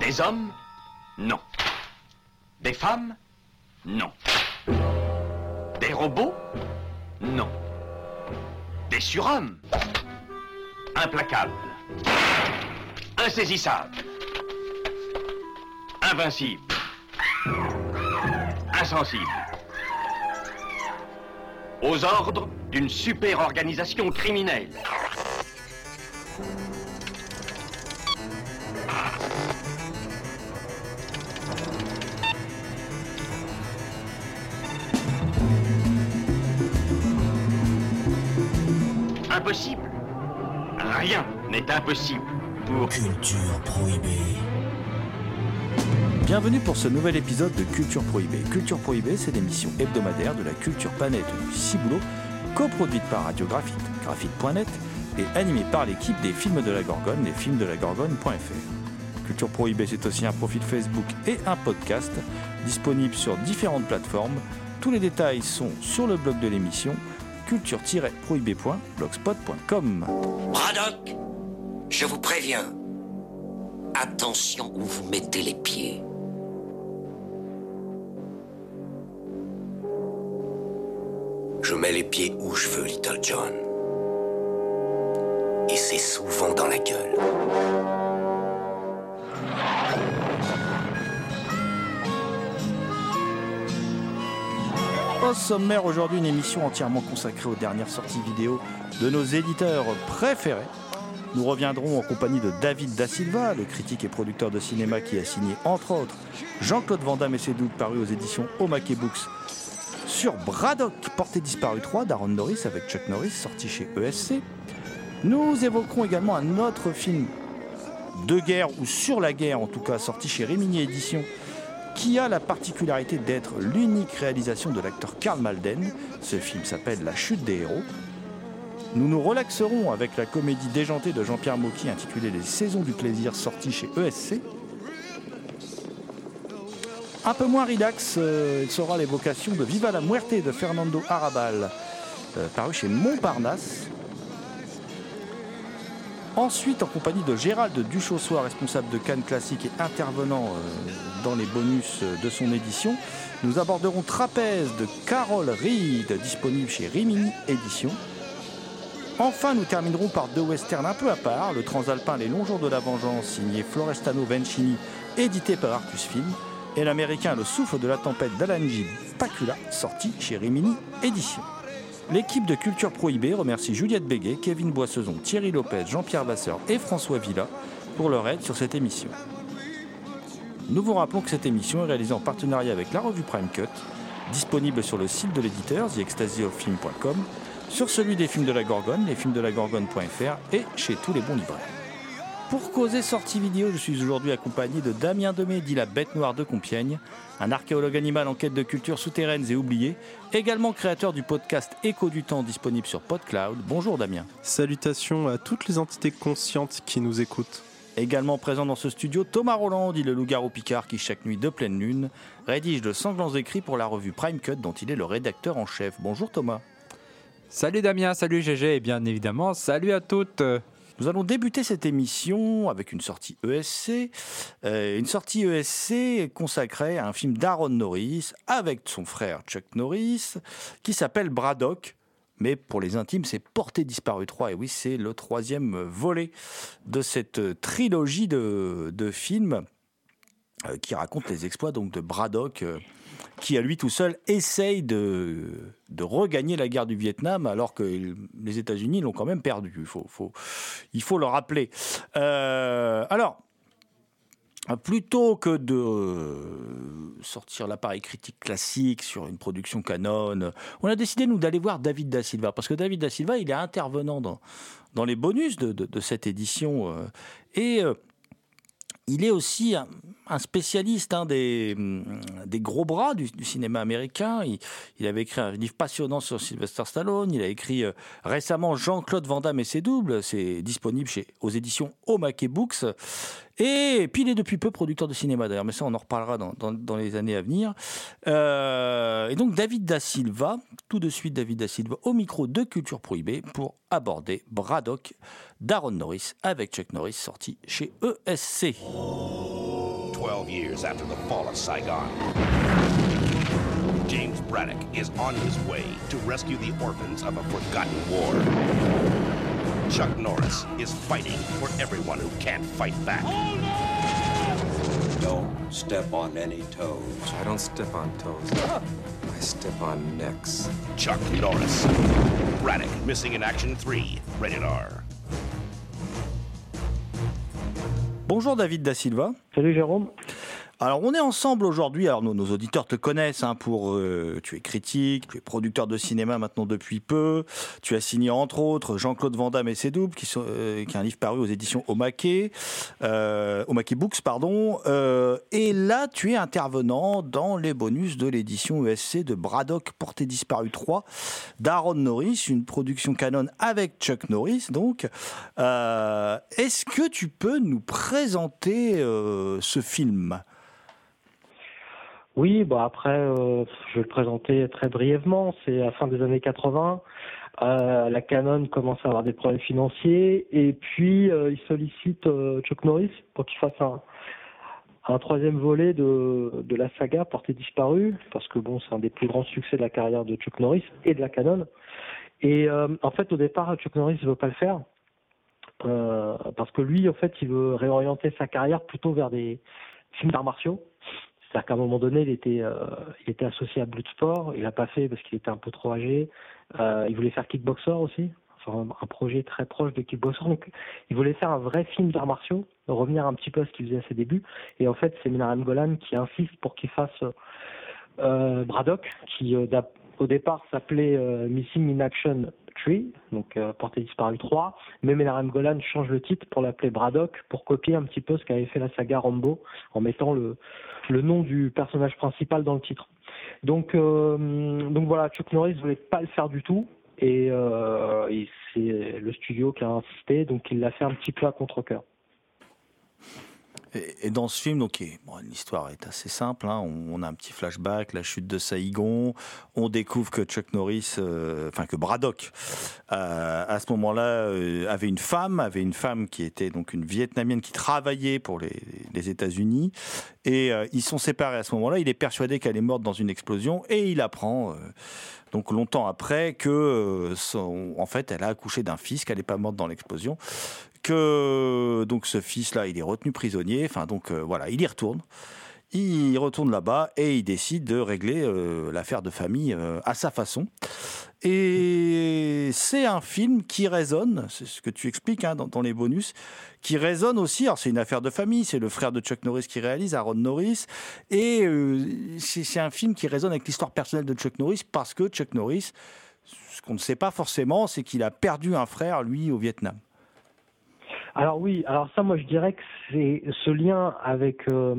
Des hommes? Non. Des femmes? Non. Des robots? Non. Des surhommes? Implacables. Insaisissables. Invincibles. Insensibles. Aux ordres d'une super organisation criminelle. Impossible. Rien n'est impossible pour... Culture Prohibée. Bienvenue pour ce nouvel épisode de Culture Prohibée. Culture Prohibée, c'est l'émission hebdomadaire de la culture planète du Ciboulot, coproduite par Radio Graphite, graphite.net, et animée par l'équipe des Films de la Gorgone, lesfilmsdelagorgone.fr. Culture Prohibée, c'est aussi un profil Facebook et un podcast disponible sur différentes plateformes. Tous les détails sont sur le blog de l'émission, culture-prohibée.blogspot.com. Braddock, je vous préviens. Attention où vous mettez les pieds. Je mets les pieds où je veux, Little John. Et c'est souvent dans la gueule. Au sommaire aujourd'hui, une émission entièrement consacrée aux dernières sorties vidéo de nos éditeurs préférés. Nous reviendrons en compagnie de David Da Silva, le critique et producteur de cinéma qui a signé entre autres Jean-Claude Van Damme et ses doubles parus aux éditions Omake Books sur Braddock, Portée disparue 3 d'Aaron Norris avec Chuck Norris, sorti chez ESC. Nous évoquerons également un autre film de guerre, ou sur la guerre en tout cas, sorti chez Rimini Éditions, qui a la particularité d'être l'unique réalisation de l'acteur Karl Malden. Ce film s'appelle La chute des héros. Nous nous relaxerons avec la comédie déjantée de Jean-Pierre Mocky intitulée Les saisons du plaisir, sortie chez ESC. Un peu moins relax, il sera l'évocation de Viva la Muerte de Fernando Arrabal, paru chez Montparnasse. Ensuite, en compagnie de Gérald Duchossois, responsable de Cannes Classique et intervenant dans les bonus de son édition, nous aborderons Trapèze de Carol Reed, disponible chez Rimini Éditions. Enfin, nous terminerons par deux westerns un peu à part, le transalpin Les Longs Jours de la Vengeance, signé Florestano Vencini, édité par Artus Film, et l'américain Le Souffle de la Tempête d'Alanji Pacula, sorti chez Rimini Éditions. L'équipe de Culture Prohibée remercie Juliette Béguet, Kevin Boissezon, Thierry Lopez, Jean-Pierre Vasseur et François Villa pour leur aide sur cette émission. Nous vous rappelons que cette émission est réalisée en partenariat avec la revue Prime Cut, disponible sur le site de l'éditeur, theextasyofilm.com, sur celui des Films de la Gorgone, lesfilmsdelagorgone.fr et chez tous les bons libraires. Pour causer sortie vidéo, je suis aujourd'hui accompagné de Damien Demey, dit la Bête Noire de Compiègne, un archéologue animal en quête de cultures souterraines et oubliées, également créateur du podcast Écho du Temps disponible sur PodCloud. Bonjour Damien. Salutations à toutes les entités conscientes qui nous écoutent. Également présent dans ce studio, Thomas Roland, dit le loup-garou Picard qui chaque nuit de pleine lune rédige de sanglants écrits pour la revue Prime Cut dont il est le rédacteur en chef. Bonjour Thomas. Salut Damien, salut GG et bien évidemment salut à toutes. Nous allons débuter cette émission avec une sortie ESC. Une sortie ESC consacrée à un film d'Aaron Norris avec son frère Chuck Norris qui s'appelle Braddock. Mais pour les intimes, c'est Portée disparue 3. Et oui, c'est le troisième volet de cette trilogie de films qui raconte les exploits donc, de Braddock, qui à lui tout seul essaye de regagner la guerre du Vietnam alors que les États-Unis l'ont quand même perdu. Il faut le rappeler. Alors, plutôt que de sortir l'appareil critique classique sur une production Canon, on a décidé, nous, d'aller voir David Da Silva. Parce que David Da Silva, il est intervenant dans les bonus de cette édition. Il est aussi un spécialiste des gros bras du cinéma américain. Il avait écrit un livre passionnant sur Sylvester Stallone. Il a écrit récemment Jean-Claude Van Damme et ses doubles. C'est disponible aux éditions Omake Books. Et puis il est depuis peu producteur de cinéma d'ailleurs, mais ça on en reparlera dans les années à venir. Et donc David Da Silva, tout de suite David Da Silva au micro de Culture Prohibée pour aborder Braddock d'Aaron Norris avec Chuck Norris, sorti chez ESC. 12 years after the fall of Saigon. James Braddock is on his way to rescue the orphans of a forgotten war. Chuck Norris is fighting for everyone who can't fight back. Don't step on any toes. I don't step on toes. I step on necks. Chuck Norris. Braddock Missing in Action 3. Rated R. Bonjour David Da Silva. Salut Jérôme. Alors on est ensemble aujourd'hui, alors nos auditeurs te connaissent pour tu es critique, tu es producteur de cinéma maintenant depuis peu, tu as signé entre autres Jean-Claude Van Damme et ses doubles qui est un livre paru aux éditions Omake Books pardon, et là tu es intervenant dans les bonus de l'édition ESC de Braddock Porté disparu 3 d'Aaron Norris, une production canon avec Chuck Norris donc. Est-ce que tu peux nous présenter ce film ? Oui, après, je vais le présenter très brièvement. C'est à la fin des années 80. La Canon commence à avoir des problèmes financiers et puis il sollicite Chuck Norris pour qu'il fasse un troisième volet de la saga Porté disparu, parce que c'est un des plus grands succès de la carrière de Chuck Norris et de la Canon. Et en fait, au départ, Chuck Norris ne veut pas le faire parce que lui, en fait, il veut réorienter sa carrière plutôt vers des films d'arts martiaux. C'est-à-dire qu'à un moment donné, il était associé à Bloodsport. Il l'a pas fait parce qu'il était un peu trop âgé. Il voulait faire Kickboxer aussi, enfin un projet très proche de Kickboxer. Donc, il voulait faire un vrai film d'arts martiaux, revenir un petit peu à ce qu'il faisait à ses débuts. Et en fait, c'est Menahem Golan qui insiste pour qu'il fasse Braddock, qui au départ s'appelait Missing in Action 3, donc Porté disparu 3, mais Menahem Golan change le titre pour l'appeler Braddock, pour copier un petit peu ce qu'avait fait la saga Rambo, en mettant le nom du personnage principal dans le titre. Donc voilà, Chuck Norris voulait pas le faire du tout, et c'est le studio qui a insisté, donc il l'a fait un petit peu à contre-cœur. Et dans ce film, donc, l'histoire est assez simple. On a un petit flashback, la chute de Saïgon. On découvre que Chuck Norris, que Braddock, à ce moment-là, avait une femme qui était donc une Vietnamienne qui travaillait pour les États-Unis. Et ils sont séparés à ce moment-là. Il est persuadé qu'elle est morte dans une explosion et il apprend. Donc longtemps après que en fait elle a accouché d'un fils, qu'elle n'est pas morte dans l'explosion, que donc ce fils-là il est retenu prisonnier. Voilà, il y retourne. Il retourne là-bas et il décide de régler l'affaire de famille à sa façon. Et c'est un film qui résonne, c'est ce que tu expliques dans les bonus, qui résonne aussi. Alors c'est une affaire de famille, c'est le frère de Chuck Norris qui réalise, Aaron Norris, et c'est un film qui résonne avec l'histoire personnelle de Chuck Norris, parce que Chuck Norris, ce qu'on ne sait pas forcément, c'est qu'il a perdu un frère, lui, au Vietnam. Alors ça, moi je dirais que c'est ce lien avec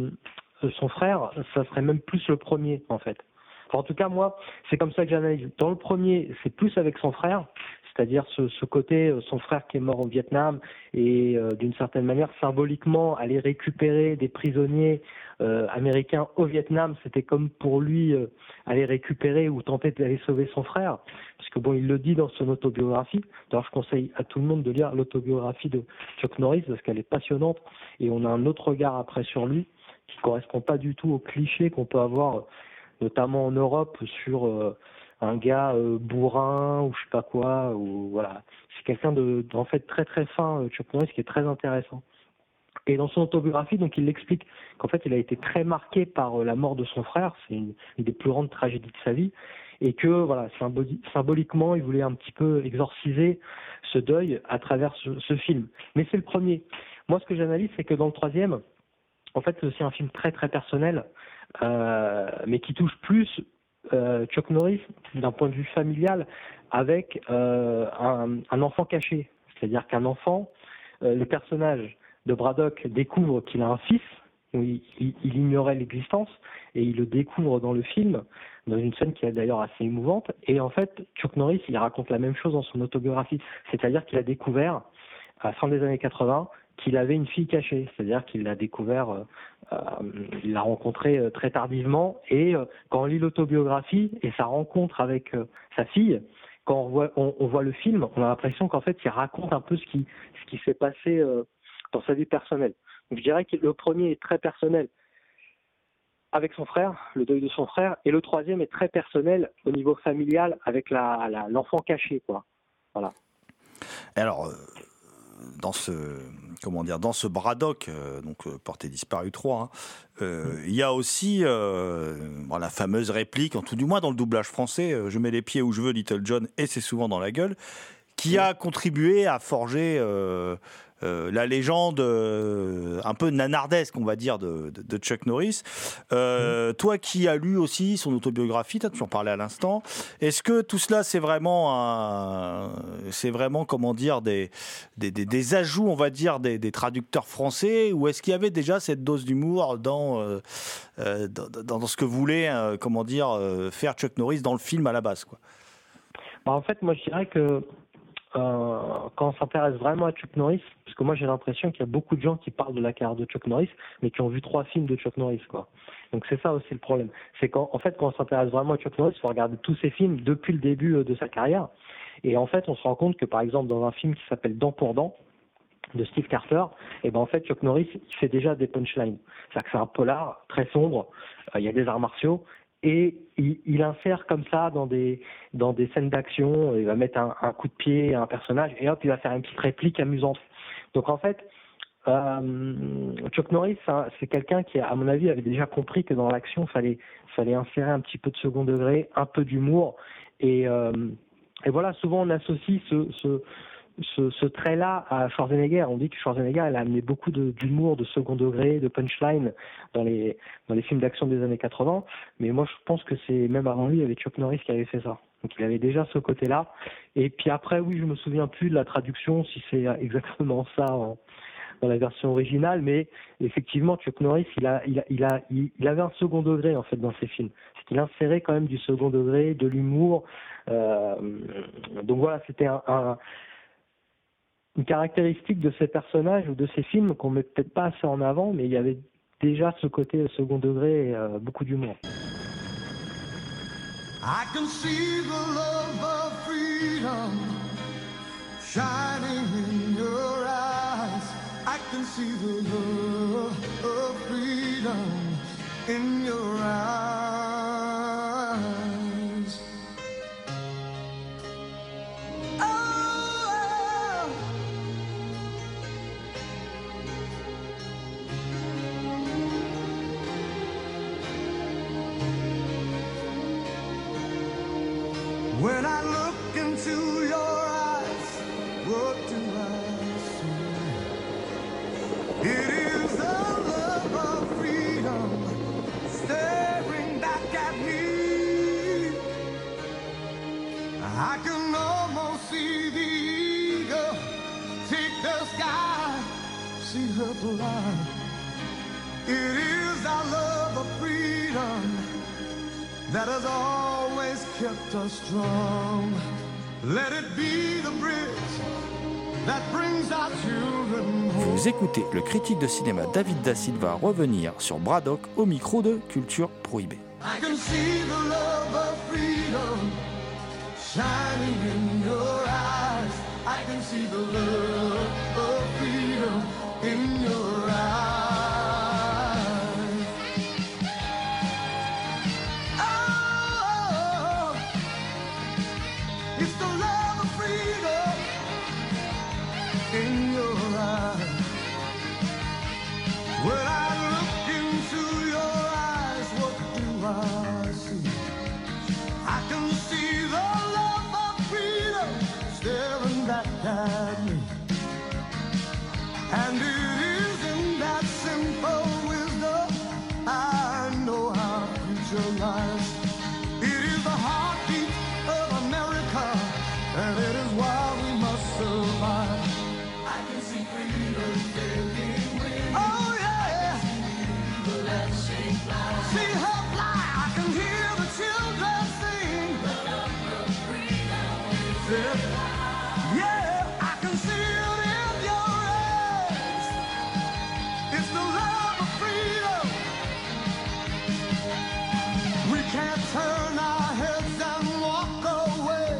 son frère, ça serait même plus le premier en fait. En tout cas, moi, c'est comme ça que j'analyse. Dans le premier, c'est plus avec son frère, c'est-à-dire ce côté, son frère qui est mort au Vietnam, et d'une certaine manière, symboliquement, aller récupérer des prisonniers américains au Vietnam, c'était comme pour lui aller récupérer ou tenter d'aller sauver son frère. Parce que il le dit dans son autobiographie. D'ailleurs, je conseille à tout le monde de lire l'autobiographie de Chuck Norris, parce qu'elle est passionnante, et on a un autre regard après sur lui, qui ne correspond pas du tout aux clichés qu'on peut avoir notamment en Europe, sur un gars bourrin ou je sais pas quoi, ou voilà. C'est quelqu'un en fait très très fin, Chuck Norris, qui est très intéressant. Et dans son autobiographie, donc il explique qu'en fait il a été très marqué par la mort de son frère, c'est une des plus grandes tragédies de sa vie, et que voilà, symboliquement il voulait un petit peu exorciser ce deuil à travers ce film. Mais c'est le premier. Moi, ce que j'analyse, c'est que dans le troisième, en fait, c'est aussi un film très très personnel, mais qui touche plus Chuck Norris d'un point de vue familial, avec un enfant caché. C'est-à-dire qu'un enfant, le personnage de Braddock découvre qu'il a un fils, il ignorait l'existence, et il le découvre dans le film, dans une scène qui est d'ailleurs assez émouvante. Et en fait, Chuck Norris, il raconte la même chose dans son autobiographie. C'est-à-dire qu'il a découvert, à la fin des années 80, qu'il avait une fille cachée, c'est-à-dire qu'il l'a découvert, il l'a rencontrée très tardivement, et quand on lit l'autobiographie et sa rencontre avec sa fille, quand on voit le film, on a l'impression qu'en fait il raconte un peu ce qui s'est passé dans sa vie personnelle. Donc je dirais que le premier est très personnel, avec son frère, le deuil de son frère, et le troisième est très personnel au niveau familial avec l'enfant caché, quoi. Voilà. Alors, dans ce Braddock, Portée disparue 3, il y a aussi la fameuse réplique, en tout du moins dans le doublage français, je mets les pieds où je veux, Little John, et c'est souvent dans la gueule, qui a contribué à forger la légende un peu nanardesque, on va dire, de Chuck Norris. Toi qui as lu aussi son autobiographie, tu en parlais à l'instant, est-ce que tout cela c'est vraiment comment dire des ajouts, on va dire, des traducteurs français, ou est-ce qu'il y avait déjà cette dose d'humour dans ce que voulait faire Chuck Norris dans le film à la base, quoi? En fait, moi je dirais que quand on s'intéresse vraiment à Chuck Norris, parce que moi j'ai l'impression qu'il y a beaucoup de gens qui parlent de la carrière de Chuck Norris, mais qui ont vu 3 films de Chuck Norris, quoi. Donc c'est ça aussi le problème. C'est quand on s'intéresse vraiment à Chuck Norris, il faut regarder tous ses films depuis le début de sa carrière. Et en fait, on se rend compte que par exemple dans un film qui s'appelle Dent pour Dent, de Steve Carter, et ben en fait Chuck Norris il fait déjà des punchlines. C'est-à-dire que c'est un polar très sombre, il y a des arts martiaux, et il insère comme ça dans des scènes d'action, il va mettre un coup de pied à un personnage et hop, il va faire une petite réplique amusante. Donc en fait, Chuck Norris, c'est quelqu'un qui, à mon avis, avait déjà compris que dans l'action, fallait insérer un petit peu de second degré, un peu d'humour, et voilà, souvent on associe ce trait-là à Schwarzenegger. On dit que Schwarzenegger il a amené beaucoup d'humour, de second degré, de punchline dans les films d'action des années 80. Mais moi, je pense que c'est même avant lui, il y avait Chuck Norris qui avait fait ça. Donc il avait déjà ce côté-là. Et puis après, oui, je me souviens plus de la traduction, si c'est exactement ça dans la version originale. Mais effectivement, Chuck Norris, il avait un second degré en fait dans ses films. C'est qu'il insérait quand même du second degré, de l'humour. Donc voilà, c'était une caractéristique de ces personnages ou de ces films qu'on met peut-être pas assez en avant, mais il y avait déjà ce côté second degré et beaucoup d'humour. I can see the love of freedom shining in your eyes. I can see the love of freedom in your eyes. Oh, when I look into your eyes, what do I see? It is the love of freedom staring back at me. I can almost see the eagle take the sky, see her fly. It is our love of freedom that has always kept us strong. Let it be the bridge that brings our children home. Vous écoutez le critique de cinéma David Da Silva revenir sur Braddock au micro de Culture Prohibée. I can see the love of freedom shining in your eyes. I can see the love of freedom in your eyes. Oh, it's the love of freedom in your eyes. When I look into your eyes, what do I see? I can see the love of freedom staring back at me. And it is in that simple wisdom I know how future lies. It is the heartbeat of America, and it is why we must survive. I can see freedom taking wings. Oh yeah. See her fly. I can hear the children sing. Yeah, I can see it in your eyes. It's the love of freedom. We can't turn our heads and walk away.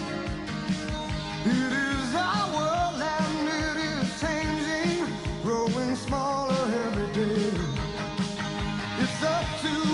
It is our world and it is changing, growing smaller every day. It's up to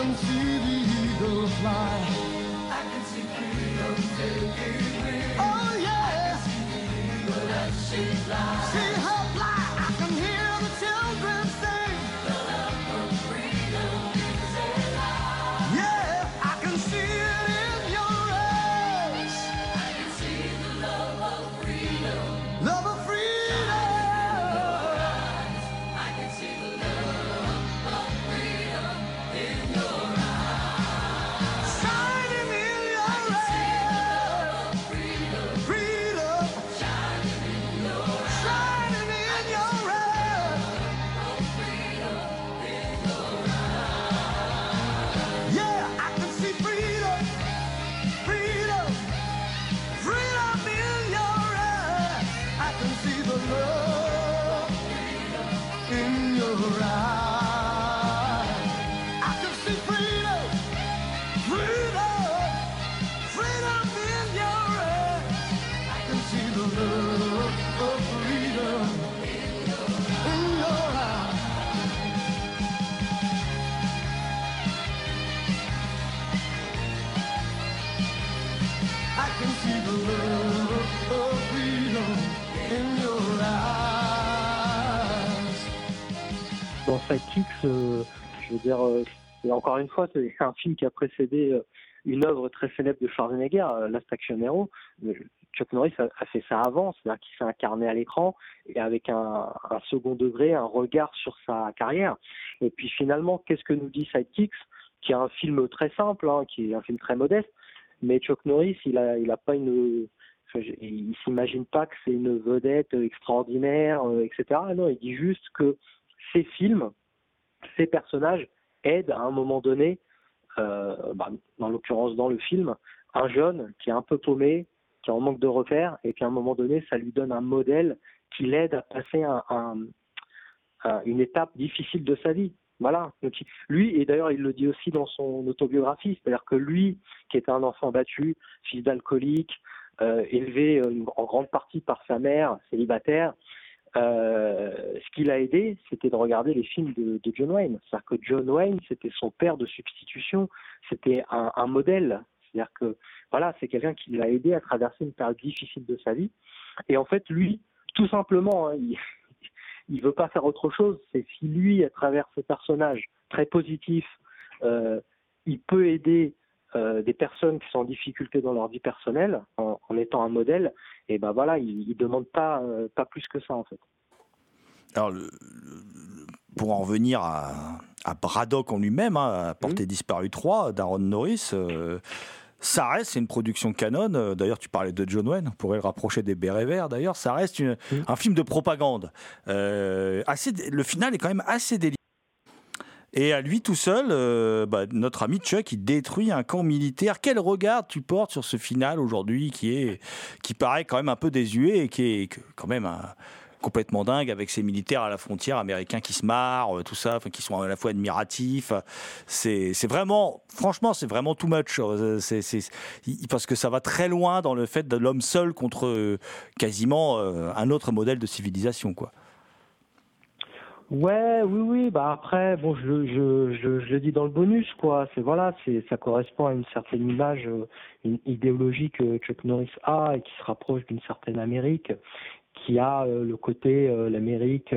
can see the eagle fly. I can see freedom taking wing. Oh yeah. I can see the eagle as she flies. See her fly. I can hear the children sing. The love of freedom is alive. Yeah, I can see it in your eyes. I can see the love of freedom. Love of freedom. Dans Sidekicks, je veux dire, et encore une fois, c'est un film qui a précédé une œuvre très célèbre de Schwarzenegger, Last Action Hero. Chuck Norris a fait ça avant, c'est-à-dire qu'il s'est incarné à l'écran et avec un second degré, un regard sur sa carrière. Et puis finalement, qu'est-ce que nous dit Sidekicks, qui est un film très simple, hein, qui est un film très modeste, mais Chuck Norris, il a pas il s'imagine pas que c'est une vedette extraordinaire, etc. Non, il dit juste que ces films, ces personnages aident à un moment donné, dans l'occurrence dans le film, un jeune qui est un peu paumé, qui est en manque de repères, et puis à un moment donné, ça lui donne un modèle qui l'aide à passer une étape difficile de sa vie. Voilà. Donc, lui, et d'ailleurs il le dit aussi dans son autobiographie, c'est-à-dire que lui, qui était un enfant battu, fils d'alcoolique, élevé en grande partie par sa mère, célibataire, ce qui l'a aidé, c'était de regarder les films de John Wayne. C'est-à-dire que John Wayne, c'était son père de substitution, c'était un modèle. C'est-à-dire que voilà, c'est quelqu'un qui l'a aidé à traverser une période difficile de sa vie. Et en fait, lui, tout simplement, hein, il veut pas faire autre chose. C'est si lui, à travers ce personnage très positif, il peut aider des personnes qui sont en difficulté dans leur vie personnelle en étant un modèle, et ben voilà, il demande pas plus que ça en fait. Alors, pour en revenir à Braddock en lui-même, hein, à Portée disparue 3 d'Aaron Norris, ça reste, c'est une production canon. D'ailleurs, tu parlais de John Wayne, on pourrait le rapprocher des Bérets Verts. D'ailleurs, ça reste un film de propagande. Le final est quand même assez délicat. Et à lui tout seul, notre ami Chuck, il détruit un camp militaire. Quel regard tu portes sur ce final aujourd'hui qui paraît quand même un peu désuet et qui est quand même complètement dingue, avec ces militaires à la frontière américains qui se marrent, tout ça, qui sont à la fois admiratifs. C'est vraiment, franchement, c'est vraiment too much. Parce que ça va très loin dans le fait de l'homme seul contre quasiment un autre modèle de civilisation, quoi. Ouais, oui. Bah après, bon, je le dis dans le bonus, quoi. Ça correspond à une certaine image, une idéologie que Chuck Norris a et qui se rapproche d'une certaine Amérique, qui a le côté l'Amérique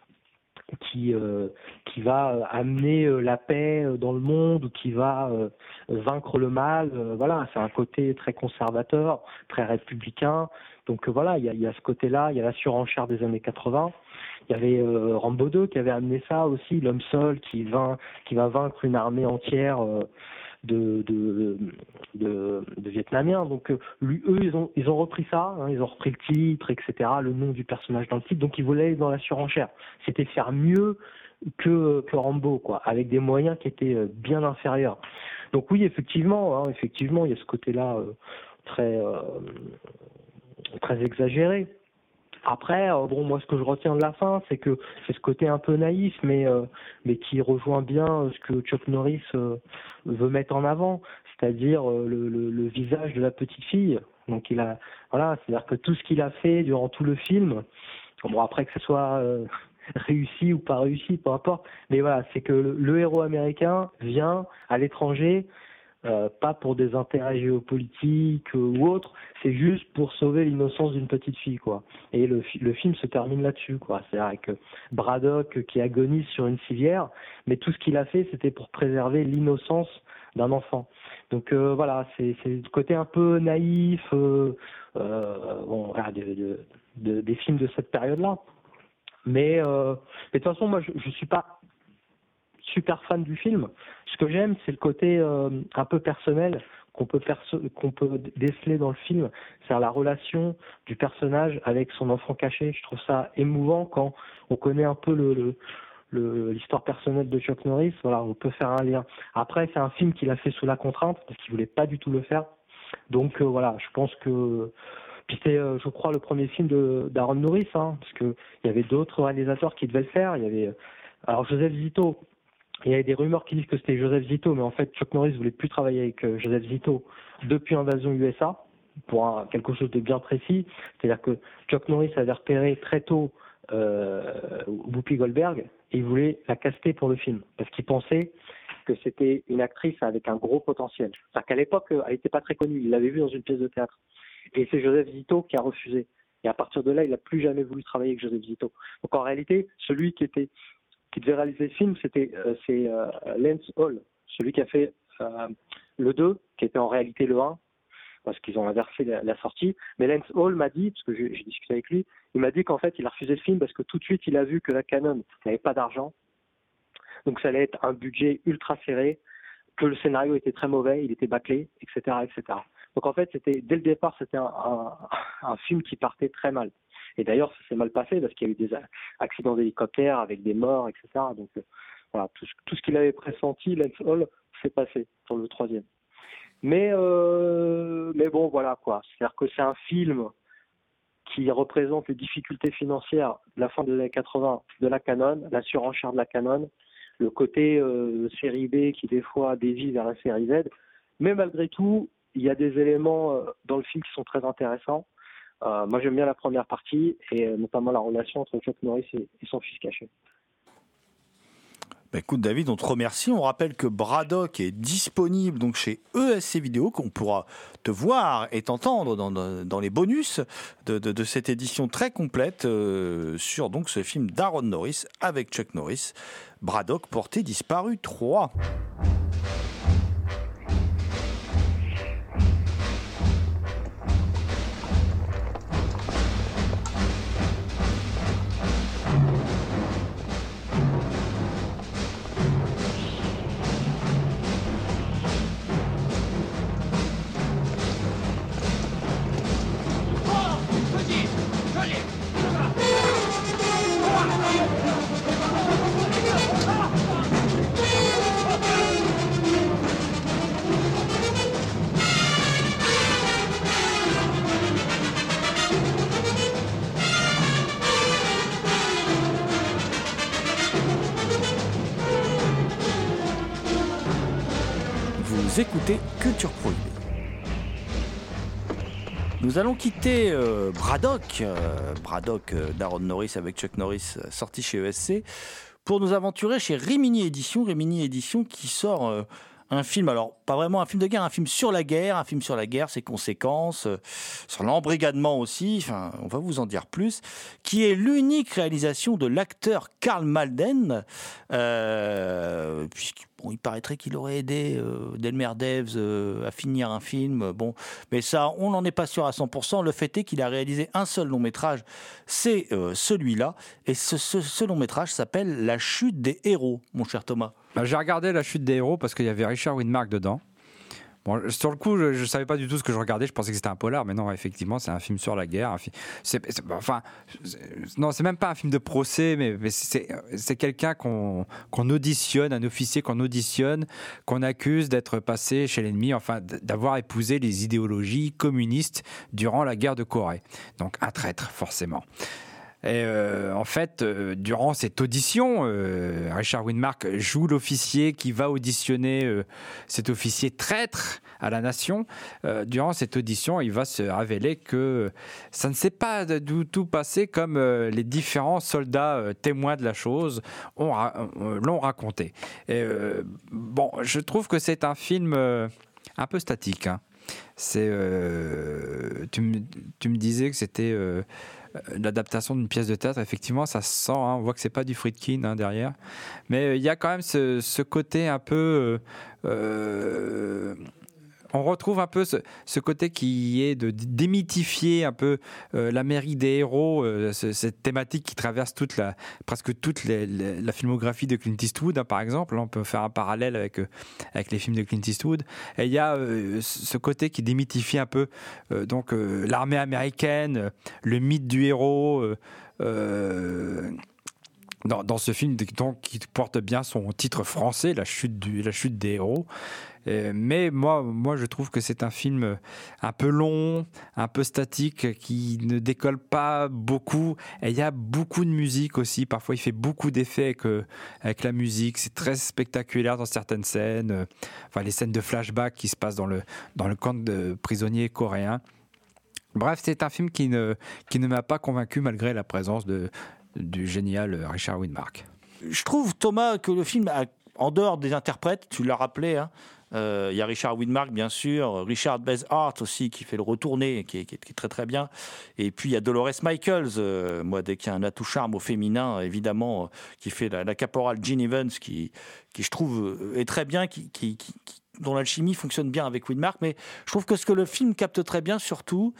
qui va amener la paix dans le monde, ou qui va vaincre le mal. Voilà, c'est un côté très conservateur, très républicain. Donc voilà, il y a ce côté-là, il y a la surenchère des années 80. Il y avait Rambo 2 qui avait amené ça aussi, l'homme seul qui va vaincre une armée entière de Vietnamiens. Donc eux, ils ont repris ça, hein, ils ont repris le titre, etc., le nom du personnage dans le titre. Donc ils voulaient aller dans la surenchère. C'était faire mieux que Rambo, quoi, avec des moyens qui étaient bien inférieurs. Donc oui, effectivement, il y a ce côté-là très exagéré. Après, moi, ce que je retiens de la fin, c'est que c'est ce côté un peu naïf, mais qui rejoint bien ce que Chuck Norris veut mettre en avant, c'est-à-dire le visage de la petite fille. Donc c'est-à-dire que tout ce qu'il a fait durant tout le film, bon, après que ce soit réussi ou pas réussi, peu importe. Mais voilà, c'est que le héros américain vient à l'étranger, pas pour des intérêts géopolitiques ou autres, c'est juste pour sauver l'innocence d'une petite fille, quoi. Et le film se termine là-dessus, quoi. C'est-à-dire avec Braddock qui agonise sur une civière, mais tout ce qu'il a fait, c'était pour préserver l'innocence d'un enfant. Donc voilà, c'est le côté un peu naïf, voilà, des films de cette période-là. Mais de toute façon, moi, je suis pas super fan du film. Ce que j'aime, c'est le côté un peu personnel qu'on peut déceler dans le film. C'est la relation du personnage avec son enfant caché. Je trouve ça émouvant quand on connaît un peu l'histoire personnelle de Chuck Norris. Voilà, on peut faire un lien. Après, c'est un film qu'il a fait sous la contrainte parce qu'il voulait pas du tout le faire. Donc voilà, je pense que puis c'est, je crois, le premier film d'Aaron Norris, parce que il y avait d'autres réalisateurs qui devaient le faire. Il y avait alors Joseph Zito. Il y avait des rumeurs qui disent que c'était Joseph Zito, mais en fait, Chuck Norris voulait plus travailler avec Joseph Zito depuis Invasion USA pour quelque chose de bien précis. C'est-à-dire que Chuck Norris avait repéré très tôt Whoopi Goldberg et il voulait la caster pour le film parce qu'il pensait que c'était une actrice avec un gros potentiel. C'est-à-dire qu'à l'époque, elle n'était pas très connue. Il l'avait vue dans une pièce de théâtre. Et c'est Joseph Zito qui a refusé. Et à partir de là, il n'a plus jamais voulu travailler avec Joseph Zito. Donc en réalité, celui qui devait réaliser le film, c'est Lance Hall, celui qui a fait le 2, qui était en réalité le 1, parce qu'ils ont inversé la sortie. Mais Lance Hall m'a dit, parce que j'ai discuté avec lui, il m'a dit qu'en fait, il a refusé le film parce que tout de suite, il a vu que la Canon n'avait pas d'argent. Donc ça allait être un budget ultra serré, que le scénario était très mauvais, il était bâclé, etc., etc. Donc en fait, dès le départ, c'était un film qui partait très mal. Et d'ailleurs, ça s'est mal passé parce qu'il y a eu des accidents d'hélicoptère avec des morts, etc. Donc voilà, tout ce qu'il avait pressenti, Lance Hall, s'est passé pour le 3e. Mais bon, voilà quoi. C'est-à-dire que c'est un film qui représente les difficultés financières de la fin des années 80 de la Canon, la surenchère de la Canon, le côté série B qui des fois dévie vers la série Z. Mais malgré tout, il y a des éléments dans le film qui sont très intéressants. Moi, j'aime bien la première partie et notamment la relation entre Chuck Norris et son fils caché. Bah écoute David, on te remercie. On rappelle que Braddock est disponible donc chez ESC Vidéo, qu'on pourra te voir et t'entendre dans les bonus de cette édition très complète sur donc ce film d'Aaron Norris avec Chuck Norris, Braddock porté disparu 3. Écoutez Culture Prohibée. Nous allons quitter Braddock d'Aaron Norris avec Chuck Norris sorti chez ESC pour nous aventurer chez Rimini Édition qui sort un film, alors pas vraiment un film de guerre, un film sur la guerre, ses conséquences, sur l'embrigadement aussi, enfin on va vous en dire plus, qui est l'unique réalisation de l'acteur Karl Malden, Bon, il paraîtrait qu'il aurait aidé Delmer Daves à finir un film. Bon, mais ça, on n'en est pas sûr à 100%. Le fait est qu'il a réalisé un seul long métrage, c'est celui-là. Et ce long métrage s'appelle La chute des héros, mon cher Thomas. J'ai regardé La chute des héros parce qu'il y avait Richard Widmark dedans. Bon, sur le coup, je ne savais pas du tout ce que je regardais. Je pensais que c'était un polar, mais non, effectivement, c'est un film sur la guerre. Non, c'est même pas un film de procès, mais c'est quelqu'un qu'on auditionne, un officier qu'on auditionne, qu'on accuse d'être passé chez l'ennemi, enfin, d'avoir épousé les idéologies communistes durant la guerre de Corée. Donc, un traître, forcément. Et en fait, durant cette audition, Richard Widmark joue l'officier qui va auditionner cet officier traître à la nation. Durant cette audition, il va se révéler que ça ne s'est pas du tout passé comme les différents soldats témoins de la chose l'ont raconté. Et, bon, je trouve que c'est un film un peu statique. Hein. C'est, tu me disais que c'était l'adaptation d'une pièce de théâtre. Effectivement, ça se sent. Hein, on voit que c'est pas du Friedkin derrière, mais il y a quand même ce côté un peu. On retrouve un peu ce côté qui est de démythifier un peu la mairie des héros, cette thématique qui traverse presque toute la filmographie de Clint Eastwood, hein, par exemple. Là, on peut faire un parallèle avec les films de Clint Eastwood. Et il y a ce côté qui démythifie un peu donc l'armée américaine, le mythe du héros. Dans ce film donc, qui porte bien son titre français, La chute des héros. Mais moi, je trouve que c'est un film un peu long, un peu statique, qui ne décolle pas beaucoup. Et il y a beaucoup de musique aussi. Parfois, il fait beaucoup d'effets avec la musique. C'est très spectaculaire dans certaines scènes. Enfin, les scènes de flashback qui se passent dans le camp de prisonniers coréens. Bref, c'est un film qui ne m'a pas convaincu malgré la présence du génial Richard Widmark. Je trouve, Thomas, que le film, en dehors des interprètes, tu l'as rappelé, hein, il y a Richard Widmark, bien sûr, Richard Basehart aussi, qui fait le retourné, qui est très très bien. Et puis il y a Dolores Michaels, moi, dès qu'il y a un atout charme au féminin, évidemment, qui fait la caporale Jean Evans, qui je trouve est très bien, dont l'alchimie fonctionne bien avec Widmark, mais je trouve que ce que le film capte très bien, surtout,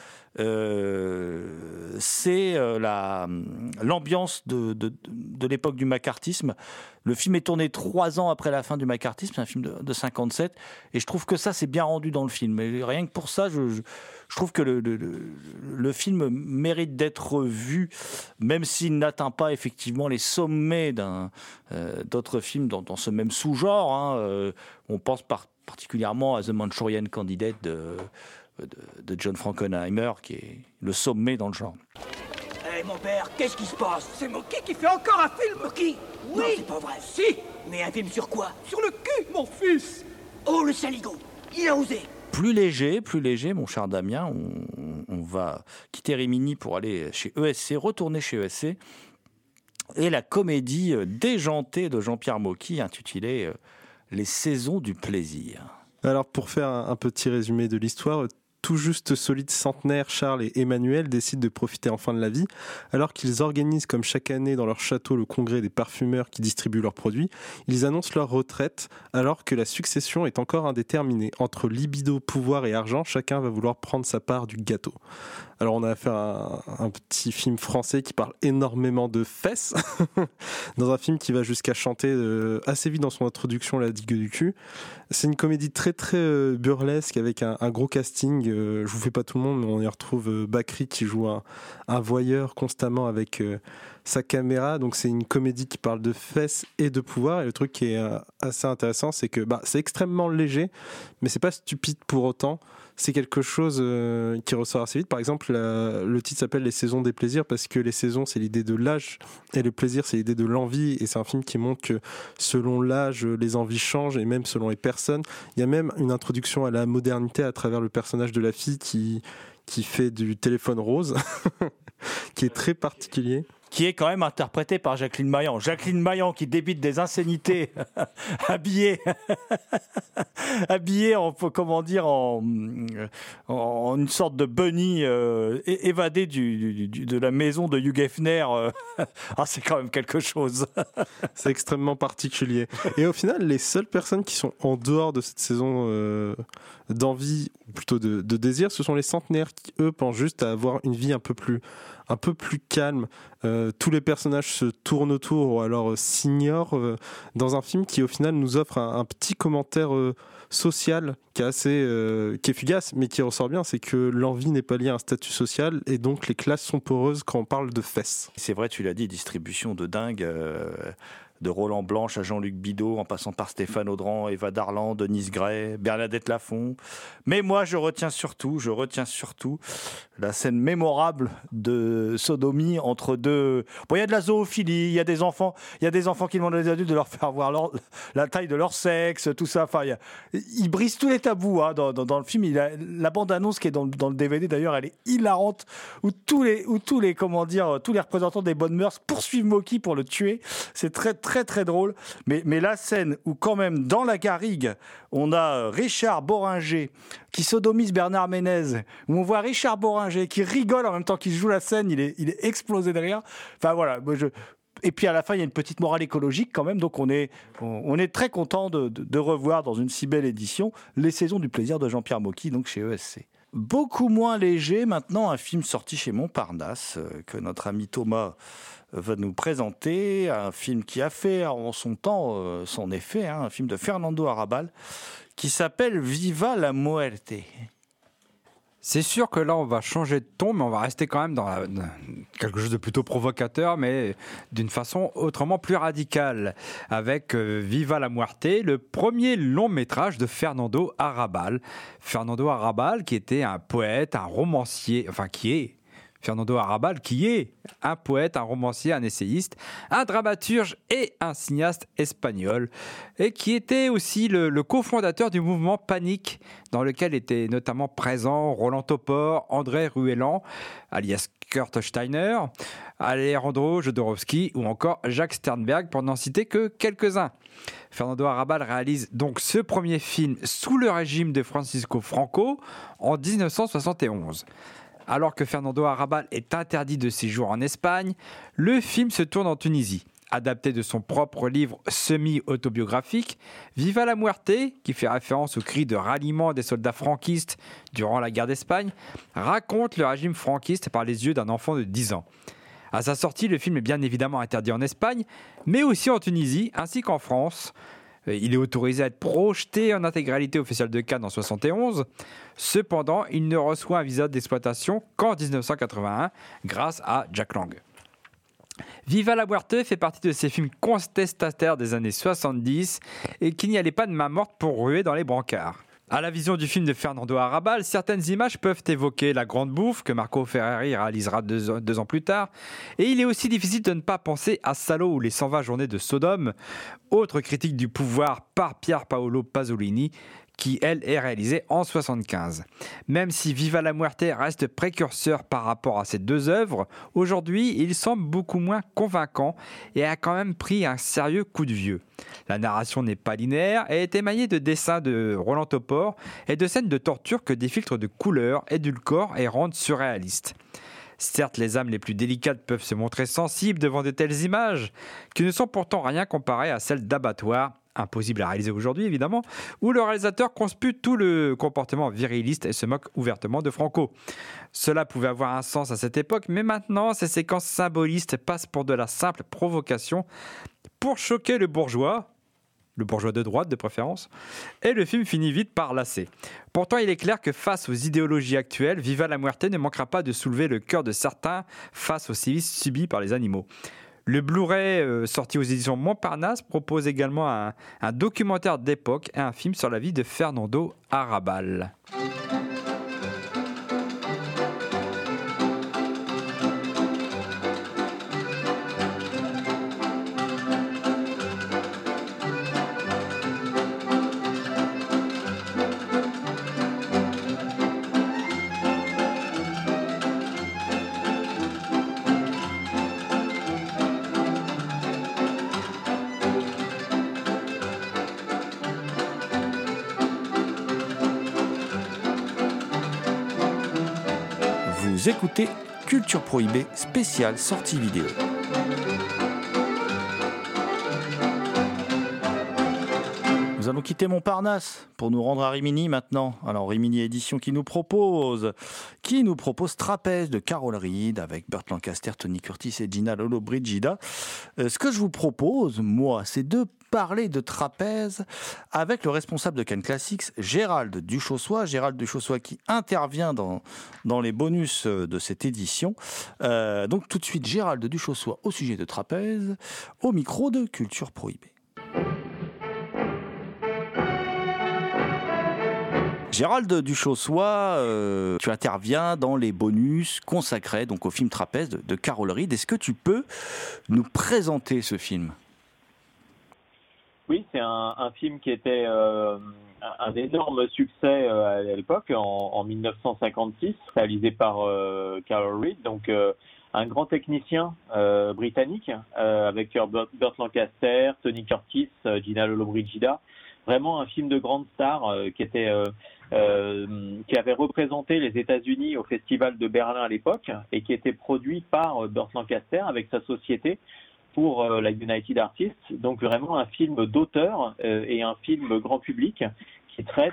c'est l'ambiance de l'époque du macartisme. Le film est tourné 3 ans après la fin du macartisme, c'est un film de 57, et je trouve que ça, c'est bien rendu dans le film. Et rien que pour ça, je trouve que le film mérite d'être vu, même s'il n'atteint pas effectivement les sommets d'autres films dans ce même sous-genre. Hein. On pense particulièrement à The Manchurian Candidate de John Frankenheimer, qui est le sommet dans le genre. Hé mon père, qu'est-ce qui se passe? C'est Moki qui fait encore un film. Moki? Oui. Non, c'est pas vrai. Si. Mais un film sur quoi? Sur le cul, mon fils. Oh, le saligo, il a osé. Plus léger, mon cher Damien, on va quitter Rimini pour aller chez ESC, retourner chez ESC, et la comédie déjantée de Jean-Pierre Mocky, intitulée Les saisons du plaisir. Alors, pour faire un petit résumé de l'histoire, tout juste solides centenaires, Charles et Emmanuel décident de profiter enfin de la vie. Alors qu'ils organisent comme chaque année dans leur château le congrès des parfumeurs qui distribuent leurs produits, ils annoncent leur retraite alors que la succession est encore indéterminée. Entre libido, pouvoir et argent, chacun va vouloir prendre sa part du gâteau. Alors on a affaire à un petit film français qui parle énormément de fesses, dans un film qui va jusqu'à chanter assez vite dans son introduction la digue du cul. C'est une comédie très très burlesque avec un gros casting. Je vous fais pas tout le monde, mais on y retrouve Bakri qui joue un voyeur constamment avec sa caméra. Donc c'est une comédie qui parle de fesses et de pouvoir. Et le truc qui est assez intéressant, c'est que c'est extrêmement léger, mais c'est pas stupide pour autant. C'est quelque chose qui ressort assez vite. Par exemple, le titre s'appelle Les saisons des plaisirs parce que les saisons, c'est l'idée de l'âge et le plaisir, c'est l'idée de l'envie. Et c'est un film qui montre que selon l'âge, les envies changent et même selon les personnes. Il y a même une introduction à la modernité à travers le personnage de la fille qui fait du téléphone rose, qui est très particulier. Qui est quand même interprétée par Jacqueline Maillan. Jacqueline Maillan qui débite des insanités, habillée en, comment dire, en une sorte de bunny évadée de la maison de Hugh Hefner. C'est quand même quelque chose. C'est extrêmement particulier. Et au final, les seules personnes qui sont en dehors de cette saison d'envie, ou plutôt de désir, ce sont les centenaires qui, eux, pensent juste à avoir une vie un peu plus calme. Tous les personnages se tournent autour ou alors s'ignorent dans un film qui au final nous offre un petit commentaire social qui est fugace mais qui ressort bien, c'est que l'envie n'est pas liée à un statut social et donc les classes sont poreuses quand on parle de fesses. C'est vrai, tu l'as dit, distribution de dingue. de Roland Blanche à Jean-Luc Bidault, en passant par Stéphane Audran, Eva Darlan, Denise Gray, Bernadette Lafont. Mais moi, je retiens surtout la scène mémorable de sodomie entre deux. Bon, il y a de la zoophilie, il y a des enfants qui demandent aux adultes de leur faire voir la taille de leur sexe, tout ça. Enfin, il brise tous les tabous dans le film. La bande-annonce qui est dans le DVD d'ailleurs, elle est hilarante, où tous les représentants des bonnes mœurs poursuivent Mocky pour le tuer. C'est très très très drôle. Mais la scène où quand même dans la garrigue, on a Richard Boringer qui sodomise Bernard Ménez, où on voit Richard Boringer qui rigole en même temps qu'il joue la scène, il est explosé de rire. Enfin voilà, et puis à la fin, il y a une petite morale écologique quand même, donc on est très content de revoir dans une si belle édition Les Saisons du plaisir de Jean-Pierre Mocky, donc chez ESC. Beaucoup moins léger maintenant, un film sorti chez Montparnasse que notre ami Thomas va nous présenter, un film qui a fait en son temps son effet, un film de Fernando Arrabal qui s'appelle Viva la Muerte. C'est sûr que là, on va changer de ton, mais on va rester quand même dans quelque chose de plutôt provocateur, mais d'une façon autrement plus radicale, avec Viva la Muerte, le premier long métrage de Fernando Arrabal. Fernando Arrabal, qui était un poète, un romancier, Fernando Arrabal, qui est un poète, un romancier, un essayiste, un dramaturge et un cinéaste espagnol, et qui était aussi le cofondateur du mouvement Panique, dans lequel étaient notamment présents Roland Topor, André Ruellan, alias Kurt Steiner, Alejandro Jodorowsky ou encore Jacques Sternberg, pour n'en citer que quelques-uns. Fernando Arrabal réalise donc ce premier film sous le régime de Francisco Franco en 1971. Alors que Fernando Arrabal est interdit de séjour en Espagne, le film se tourne en Tunisie. Adapté de son propre livre semi-autobiographique, Viva la Muerte, qui fait référence au cri de ralliement des soldats franquistes durant la guerre d'Espagne, raconte le régime franquiste par les yeux d'un enfant de 10 ans. À sa sortie, le film est bien évidemment interdit en Espagne, mais aussi en Tunisie, ainsi qu'en France. Il est autorisé à être projeté en intégralité au Festival de Cannes en 1971. Cependant, il ne reçoit un visa d'exploitation qu'en 1981, grâce à Jack Lang. Viva la Muerte fait partie de ces films contestataires des années 70 et qui n'y allaient pas de main morte pour ruer dans les brancards. À la vision du film de Fernando Arrabal, certaines images peuvent évoquer La Grande Bouffe, que Marco Ferreri réalisera deux ans plus tard. Et il est aussi difficile de ne pas penser à Salo ou les 120 journées de Sodome, autre critique du pouvoir par Pier Paolo Pasolini, qui, elle, est réalisée en 1975. Même si Viva la Muerte reste précurseur par rapport à ces deux œuvres, aujourd'hui, il semble beaucoup moins convaincant et a quand même pris un sérieux coup de vieux. La narration n'est pas linéaire et est émaillée de dessins de Roland Topor et de scènes de torture que des filtres de couleurs édulcorent et rendent surréalistes. Certes, les âmes les plus délicates peuvent se montrer sensibles devant de telles images, qui ne sont pourtant rien comparées à celles d'abattoirs, impossible à réaliser aujourd'hui évidemment, où le réalisateur conspute tout le comportement viriliste et se moque ouvertement de Franco. Cela pouvait avoir un sens à cette époque, mais maintenant ces séquences symbolistes passent pour de la simple provocation pour choquer le bourgeois de droite de préférence, et le film finit vite par lasser. Pourtant, il est clair que face aux idéologies actuelles, Viva la Muerte ne manquera pas de soulever le cœur de certains face aux sévices subis par les animaux. Le Blu-ray sorti aux éditions Montparnasse propose également un documentaire d'époque et un film sur la vie de Fernando Arrabal. Vous écoutez Culture Prohibée spéciale sortie vidéo. Nous allons quitter Montparnasse pour nous rendre à Rimini maintenant. Alors Rimini Édition qui nous propose Trapèze de Carol Reed avec Burt Lancaster, Tony Curtis et Gina Lollobrigida. Ce que je vous propose, moi, c'est deux parler de trapèze avec le responsable de Cannes Classics, Gérald Duchossois. Gérald Duchossois qui intervient dans les bonus de cette édition. Donc tout de suite, Gérald Duchossois au sujet de trapèze, au micro de Culture Prohibée. Gérald Duchossois, tu interviens dans les bonus consacrés donc au film Trapèze de Carol Reed. Est-ce que tu peux nous présenter ce film ? Oui, c'est un film qui était un énorme succès à l'époque, en 1956, réalisé par Carol Reed, donc un grand technicien britannique, avec Burt Lancaster, Tony Curtis, Gina Lollobrigida. Vraiment un film de grande star qui avait représenté les États-Unis au Festival de Berlin à l'époque et qui était produit par Burt Lancaster avec sa société pour la United Artists. Donc vraiment un film d'auteur et un film grand public qui traite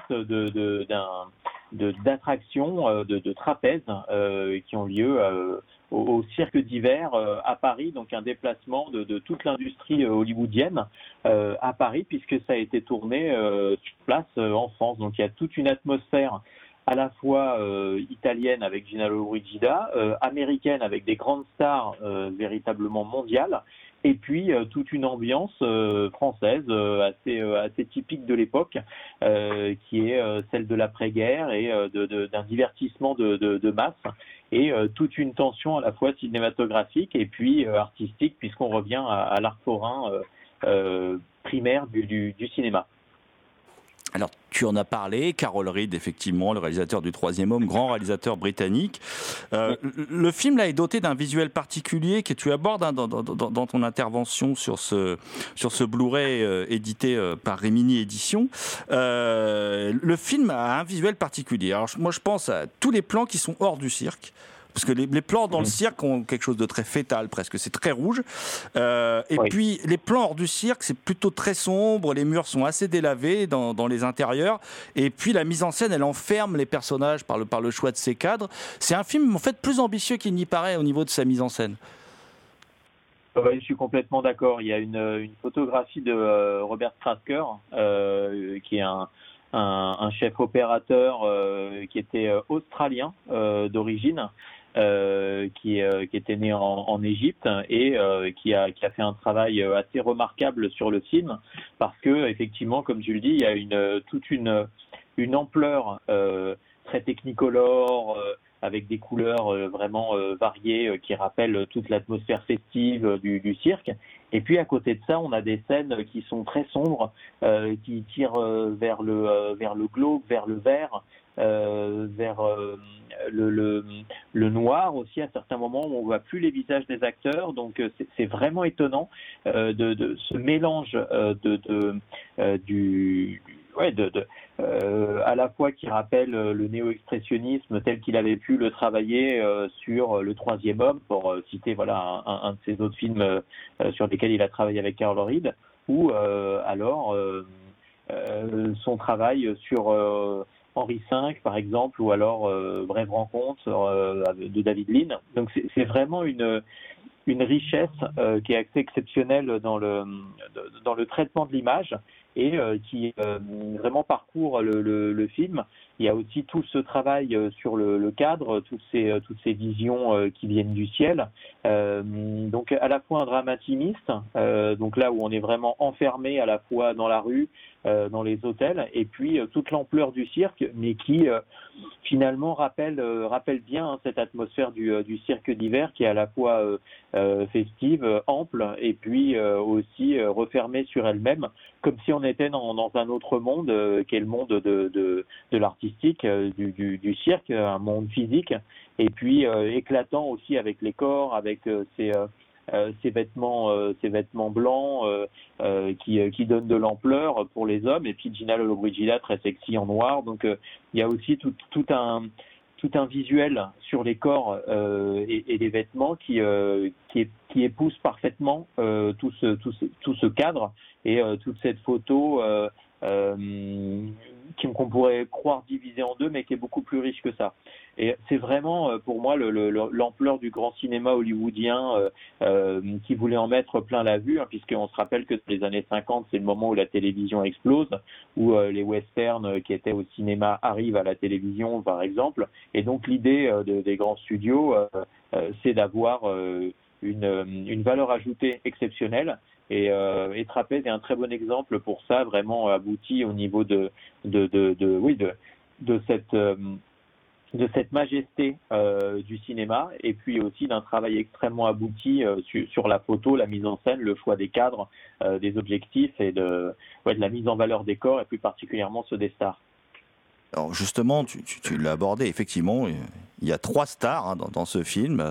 d'attractions de trapèze qui ont lieu au cirque d'hiver à Paris, donc un déplacement de toute l'industrie hollywoodienne à Paris, puisque ça a été tourné sur place en France. Donc il y a toute une atmosphère à la fois italienne avec Gina Lollobrigida, américaine avec des grandes stars véritablement mondiales, et puis toute une ambiance française assez typique de l'époque, qui est celle de l'après-guerre et d'un divertissement de masse, et toute une tension à la fois cinématographique et puis artistique, puisqu'on revient à l'art forain primaire du cinéma. Alors, tu en as parlé, Carol Reed, effectivement, le réalisateur du Troisième Homme, grand réalisateur britannique. Le film là est doté d'un visuel particulier que tu abordes dans ton intervention sur ce Blu-ray édité par Rimini Éditions. Le film a un visuel particulier. Alors, moi, je pense à tous les plans qui sont hors du cirque. Parce que les plans dans le cirque ont quelque chose de très fétal presque, c'est très rouge. Puis les plans hors du cirque, c'est plutôt très sombre, les murs sont assez délavés dans les intérieurs. Et puis la mise en scène, elle enferme les personnages par le choix de ses cadres. C'est un film en fait plus ambitieux qu'il n'y paraît au niveau de sa mise en scène. Je suis complètement d'accord. Il y a une photographie de Robert Strasker, qui est un chef opérateur qui était australien d'origine, qui était né en Égypte et qui a fait un travail assez remarquable sur le film, parce que effectivement, comme tu le dis, il y a toute une ampleur très technicolore, avec des couleurs vraiment variées qui rappellent toute l'atmosphère festive du cirque. Et puis à côté de ça, on a des scènes qui sont très sombres, qui tirent vers le glauque, vers le vert, vers le noir aussi à certains moments où on voit plus les visages des acteurs. Donc c'est vraiment étonnant de ce mélange à la fois qui rappelle le néo-expressionnisme tel qu'il avait pu le travailler sur Le Troisième Homme, pour citer un de ses autres films sur lesquels il a travaillé avec Carol Reed, ou alors son travail sur Henri V par exemple, ou alors Brève rencontre de David Lean. Donc c'est vraiment une richesse qui est assez exceptionnelle dans le traitement de l'image, et qui vraiment parcourt le film. Il y a aussi tout ce travail sur le cadre, toutes ces visions qui viennent du ciel. Donc à la fois un drame intimiste, donc là où on est vraiment enfermé à la fois dans la rue, dans les hôtels, et puis toute l'ampleur du cirque, mais qui finalement rappelle bien cette atmosphère du cirque d'hiver, qui est à la fois festive, ample, et puis aussi refermée sur elle-même, comme si on était dans un autre monde, qui est le monde de l'artistique, du cirque, un monde physique, et puis éclatant aussi avec les corps, avec ces vêtements blancs qui donnent de l'ampleur pour les hommes, et puis Gina Lollobrigida très sexy en noir. Donc il y a aussi tout un visuel sur les corps et les vêtements qui épouse parfaitement tout ce cadre, et toute cette photo qu'on pourrait croire divisé en deux, mais qui est beaucoup plus riche que ça. Et c'est vraiment, pour moi, l'ampleur du grand cinéma hollywoodien qui voulait en mettre plein la vue, hein, puisqu'on se rappelle que les années 50, c'est le moment où la télévision explose, où les westerns qui étaient au cinéma arrivent à la télévision, par exemple. Et donc, l'idée des grands studios, c'est d'avoir une valeur ajoutée exceptionnelle. Et Trapèze est un très bon exemple pour ça, vraiment abouti au niveau de cette majesté du cinéma, et puis aussi d'un travail extrêmement abouti sur la photo, la mise en scène, le choix des cadres, des objectifs et de la mise en valeur des corps, et plus particulièrement ceux des stars. Alors justement, tu l'as abordé, effectivement, il y a 3 stars dans ce film,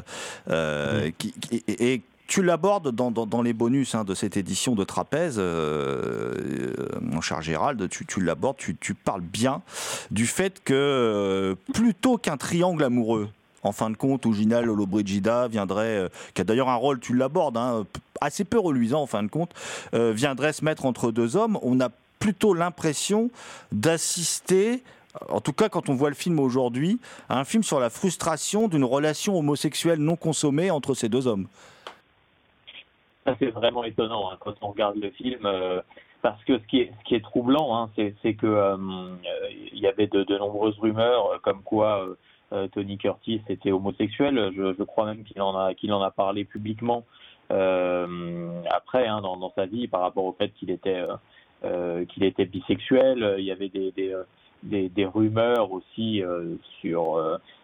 et tu l'abordes dans les bonus de cette édition de Trapèze, mon cher Gérald, tu l'abordes, tu parles bien du fait que plutôt qu'un triangle amoureux, en fin de compte, où Gina Lollobrigida viendrait, qui a d'ailleurs un rôle, tu l'abordes, assez peu reluisant en fin de compte, viendrait se mettre entre 2 hommes, on a plutôt l'impression d'assister, en tout cas quand on voit le film aujourd'hui, à un film sur la frustration d'une relation homosexuelle non consommée entre ces 2 hommes. Ça, c'est vraiment étonnant quand on regarde le film, parce que ce qui est troublant, c'est que il y avait de nombreuses rumeurs comme quoi Tony Curtis était homosexuel. Je crois même qu'il en a parlé publiquement après dans sa vie, par rapport au fait qu'il était bisexuel. Il y avait des rumeurs aussi sur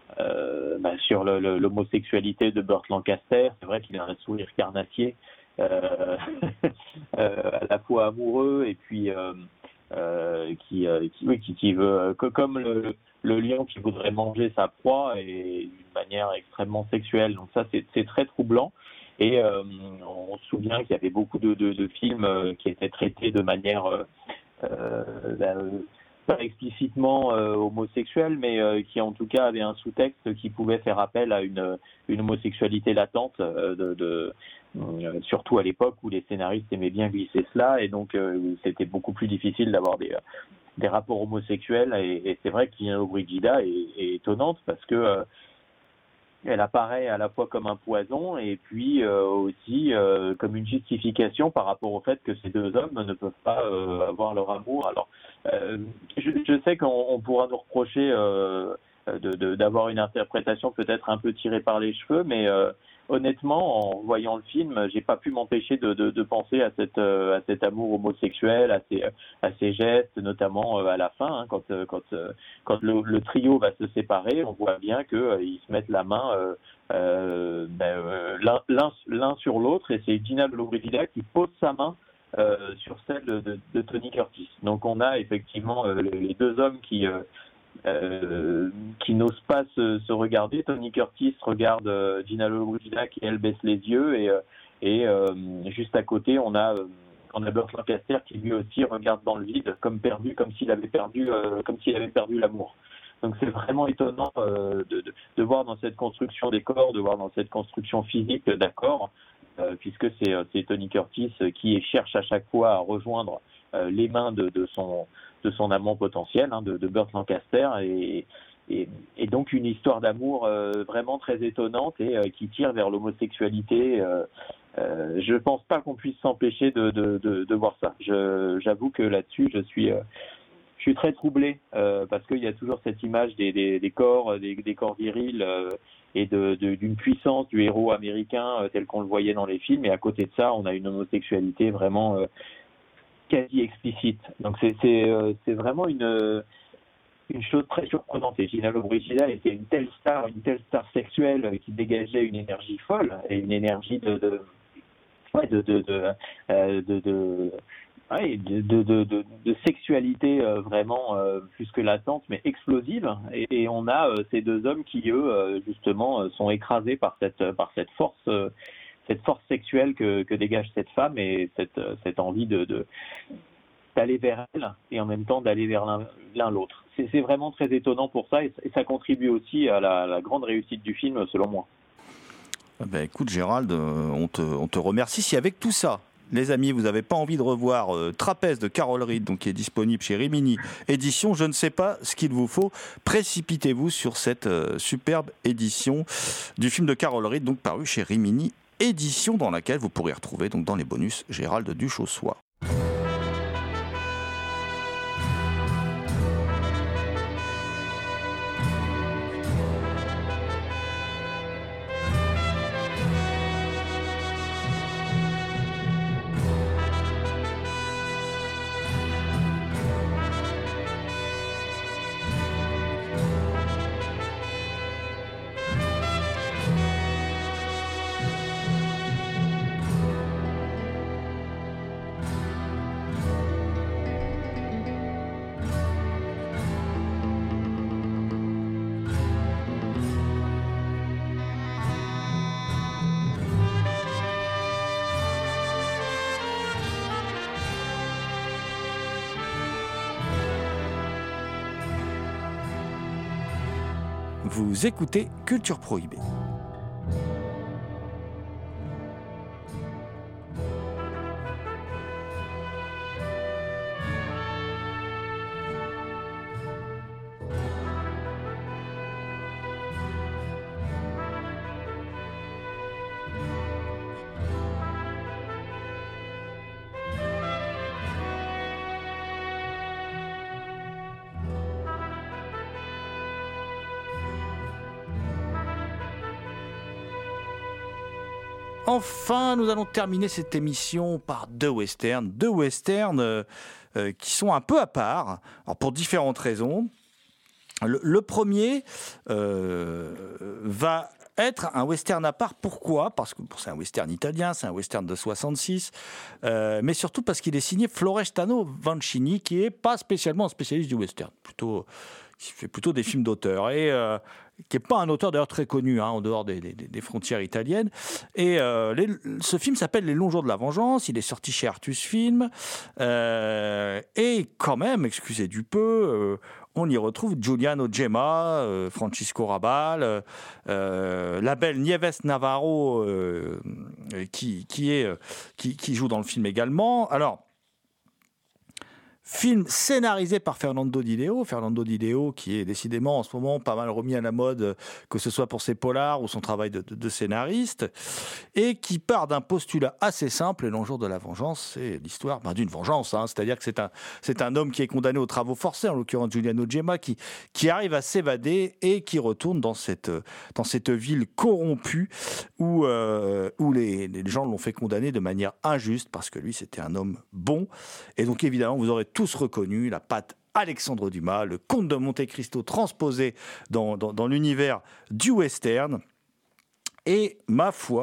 l'homosexualité de Burt Lancaster. C'est vrai qu'il a un sourire carnassier, à la fois amoureux et puis qui veut, comme le lion qui voudrait manger sa proie, et d'une manière extrêmement sexuelle. Donc ça, c'est très troublant. Et on se souvient qu'il y avait beaucoup de films qui étaient traités de manière pas explicitement homosexuelle, mais qui en tout cas avaient un sous-texte qui pouvait faire appel à une homosexualité latente, surtout à l'époque où les scénaristes aimaient bien glisser cela, et donc c'était beaucoup plus difficile d'avoir des rapports homosexuels. Et c'est vrai que Gina Lollobrigida est étonnante, parce que elle apparaît à la fois comme un poison et puis aussi comme une justification par rapport au fait que ces 2 hommes ne peuvent pas avoir leur amour. Alors, je sais qu'on pourra nous reprocher d'avoir une interprétation peut-être un peu tirée par les cheveux, mais honnêtement, en voyant le film, j'ai pas pu m'empêcher de penser à cet amour homosexuel, à ces gestes, notamment à la fin, quand le trio va se séparer, on voit bien qu'ils se mettent la main l'un sur l'autre, et c'est Gina Lollobrigida qui pose sa main sur celle de Tony Curtis. Donc on a effectivement les 2 hommes qui n'osent pas se regarder. Tony Curtis regarde Gina Lollobrigida qui, elle, baisse les yeux, et juste à côté on a Burt Lancaster qui lui aussi regarde dans le vide, comme s'il avait perdu l'amour. Donc c'est vraiment étonnant de voir dans cette construction des corps, de voir dans cette construction physique d'accords, puisque c'est Tony Curtis qui cherche à chaque fois à rejoindre les mains de son amant potentiel, de Burt Lancaster, et donc une histoire d'amour vraiment très étonnante, et qui tire vers l'homosexualité. Je pense pas qu'on puisse s'empêcher de voir ça. J'avoue que là-dessus, je suis très troublé, parce qu'il y a toujours cette image des corps virils, et d'une puissance du héros américain tel qu'on le voyait dans les films, et à côté de ça, on a une homosexualité vraiment quasi explicite. Donc c'est vraiment une chose très surprenante. Et Gina Lollobrigida était une telle star sexuelle qui dégageait une énergie folle, et une énergie de sexualité vraiment plus que latente, mais explosive. Et on a ces 2 hommes qui, eux, justement, sont écrasés par cette force sexuelle que dégage cette femme, et cette envie d'aller vers elle, et en même temps d'aller vers l'un l'autre. C'est vraiment très étonnant pour ça, et ça contribue aussi à la grande réussite du film, selon moi. Écoute Gérald, on te remercie. Si avec tout ça, les amis, vous n'avez pas envie de revoir Trapèze de Carol Reed, donc qui est disponible chez Rimini Édition, je ne sais pas ce qu'il vous faut. Précipitez-vous sur cette superbe édition du film de Carol Reed, donc paru chez Rimini Édition, dans laquelle vous pourrez retrouver donc dans les bonus Gérald Duchossois. Vous écoutez Culture Prohibée. Enfin, nous allons terminer cette émission par deux westerns qui sont un peu à part, alors pour différentes raisons. Le premier va être un western à part. Pourquoi ? Parce que c'est un western italien, c'est un western de 66, mais surtout parce qu'il est signé Florestano Vancini, qui n'est pas spécialement un spécialiste du western, qui fait plutôt des films d'auteur, et qui n'est pas un auteur d'ailleurs très connu en dehors des frontières italiennes. Et ce film s'appelle Les Longs Jours de la Vengeance, il est sorti chez Artus Film, et quand même, excusez du peu, on y retrouve Giuliano Gemma, Francisco Rabal, la belle Nieves Navarro qui joue dans le film également. Alors, film scénarisé par Fernando Di Leo, qui est décidément en ce moment pas mal remis à la mode, que ce soit pour ses polars ou son travail de scénariste, et qui part d'un postulat assez simple. Les Longs Jours de la Vengeance, c'est l'histoire d'une vengeance, c'est-à-dire que c'est un homme qui est condamné aux travaux forcés, en l'occurrence Giuliano Gemma, qui arrive à s'évader et qui retourne dans cette ville corrompue où les gens l'ont fait condamner de manière injuste, parce que lui c'était un homme bon. Et donc évidemment vous aurez tous reconnu la patte Alexandre Dumas, le Comte de Monte Cristo transposé dans l'univers du western. Et ma foi,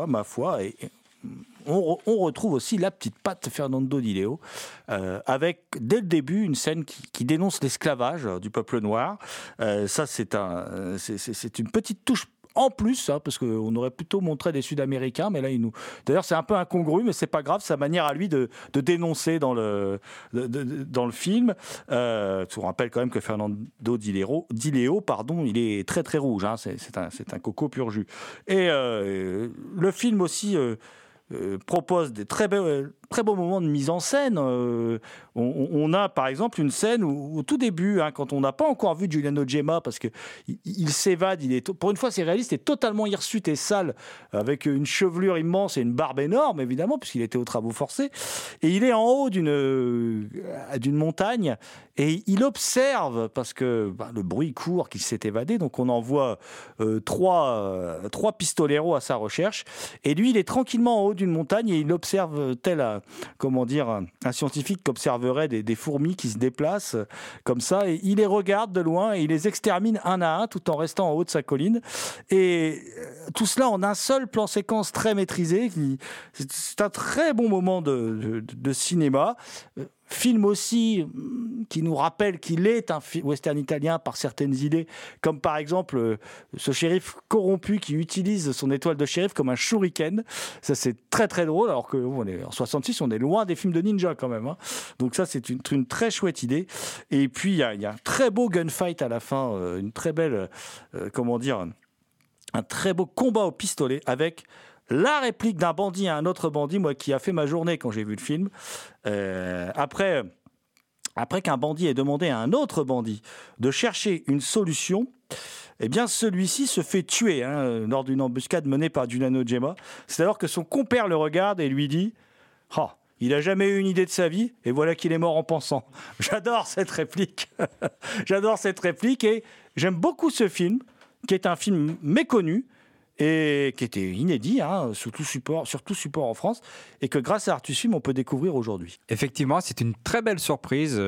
on retrouve aussi la petite patte Fernando Di Leo, avec dès le début une scène qui dénonce l'esclavage du peuple noir. Ça c'est une petite touche en plus, parce qu'on aurait plutôt montré des Sud-Américains, mais là, d'ailleurs, c'est un peu incongru, mais c'est pas grave, sa manière à lui de dénoncer dans le film. On rappelle quand même que Fernando Di Leo, il est très très rouge, c'est un coco pur jus. Et le film aussi propose des très beaux moments de mise en scène. On a par exemple une scène où au tout début, quand on n'a pas encore vu Giuliano Gemma, parce qu'il s'évade, pour une fois c'est réaliste, est totalement hirsute et sale, avec une chevelure immense et une barbe énorme évidemment, puisqu'il était aux travaux forcés, et il est en haut d'une montagne, et il observe, parce que le bruit court qu'il s'est évadé, donc on envoie trois pistoleros à sa recherche, et lui il est tranquillement en haut d'une montagne et il observe tel un scientifique qui observerait des fourmis qui se déplacent comme ça, et il les regarde de loin et il les extermine un à un tout en restant en haut de sa colline, et tout cela en un seul plan séquence très maîtrisé. C'est un très bon moment de cinéma. Film aussi qui nous rappelle qu'il est un western italien par certaines idées, comme par exemple ce shérif corrompu qui utilise son étoile de shérif comme un shuriken. Ça c'est très très drôle, alors qu'on est en 66, on est loin des films de ninja quand même. Donc ça c'est une très chouette idée. Et puis il y a un très beau gunfight à la fin, une très belle, un très beau combat au pistolet avec la réplique d'un bandit à un autre bandit, moi qui a fait ma journée quand j'ai vu le film. Après qu'un bandit ait demandé à un autre bandit de chercher une solution, eh bien celui-ci se fait tuer lors d'une embuscade menée par Giuliano Gemma. C'est alors que son compère le regarde et lui dit « Ah, il n'a jamais eu une idée de sa vie et voilà qu'il est mort en pensant. » J'adore cette réplique. J'adore cette réplique et j'aime beaucoup ce film, qui est un film méconnu, et qui était inédit, sur tout support en France, et que grâce à Artus Film, on peut découvrir aujourd'hui. Effectivement, c'est une très belle surprise.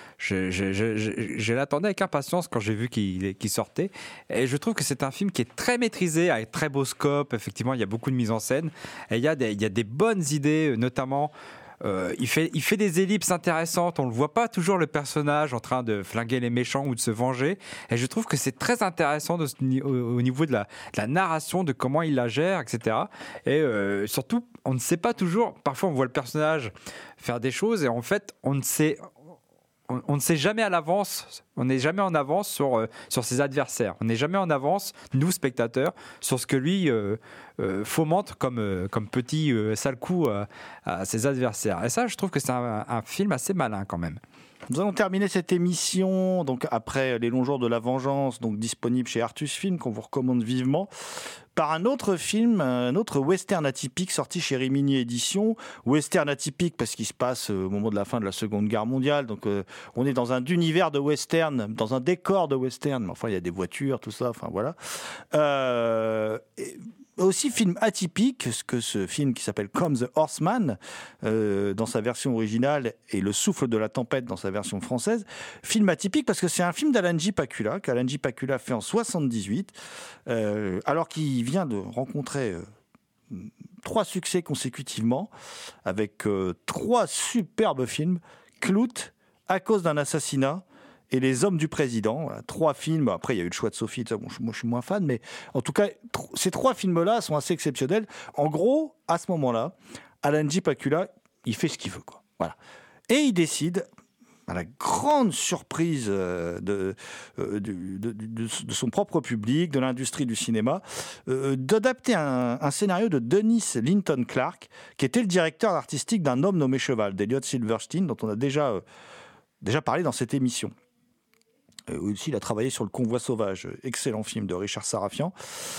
Je l'attendais avec impatience quand j'ai vu qu'il sortait. Et je trouve que c'est un film qui est très maîtrisé, avec très beau scope. Effectivement, il y a beaucoup de mise en scène. Et il y a des bonnes idées, notamment... il fait des ellipses intéressantes. On ne voit pas toujours le personnage en train de flinguer les méchants ou de se venger. Et je trouve que c'est très intéressant au niveau de la narration, de comment il la gère, etc. Et surtout, on ne sait pas toujours. Parfois, on voit le personnage faire des choses et en fait, on ne sait jamais à l'avance, on n'est jamais en avance sur ses adversaires. On n'est jamais en avance, nous spectateurs, sur ce que lui fomente comme petit sale coup à ses adversaires. Et ça, je trouve que c'est un film assez malin quand même. Nous allons terminer cette émission, donc après Les Longs Jours de la Vengeance, donc disponible chez Artus Film, qu'on vous recommande vivement, par un autre film, un autre western atypique sorti chez Rimini Éditions. Western atypique parce qu'il se passe au moment de la fin de la Seconde Guerre mondiale, donc on est dans un univers de western, dans un décor de western, mais enfin il y a des voitures, tout ça, enfin voilà. Aussi film atypique, que ce film qui s'appelle Come the Horseman dans sa version originale et Le Souffle de la Tempête dans sa version française. Film atypique parce que c'est un film d'Alan J. Pakula, qu'Alan J. Pakula fait en 78, alors qu'il vient de rencontrer 3 succès consécutivement avec 3 superbes films. Clout, À cause d'un assassinat, et Les Hommes du Président, 3 films. Après, il y a eu le choix de Sophie, bon, moi je suis moins fan, mais en tout cas, ces 3 films-là sont assez exceptionnels. En gros, à ce moment-là, Alan J. Pakula, il fait ce qu'il veut, quoi. Voilà. Et il décide, à la grande surprise de son propre public, de l'industrie du cinéma, d'adapter un scénario de Dennis Linton Clark, qui était le directeur artistique d'Un homme nommé Cheval, d'Elliot Silverstein, dont on a déjà parlé dans cette émission. Aussi, il a travaillé sur Le Convoi sauvage, excellent film de Richard Sarafian.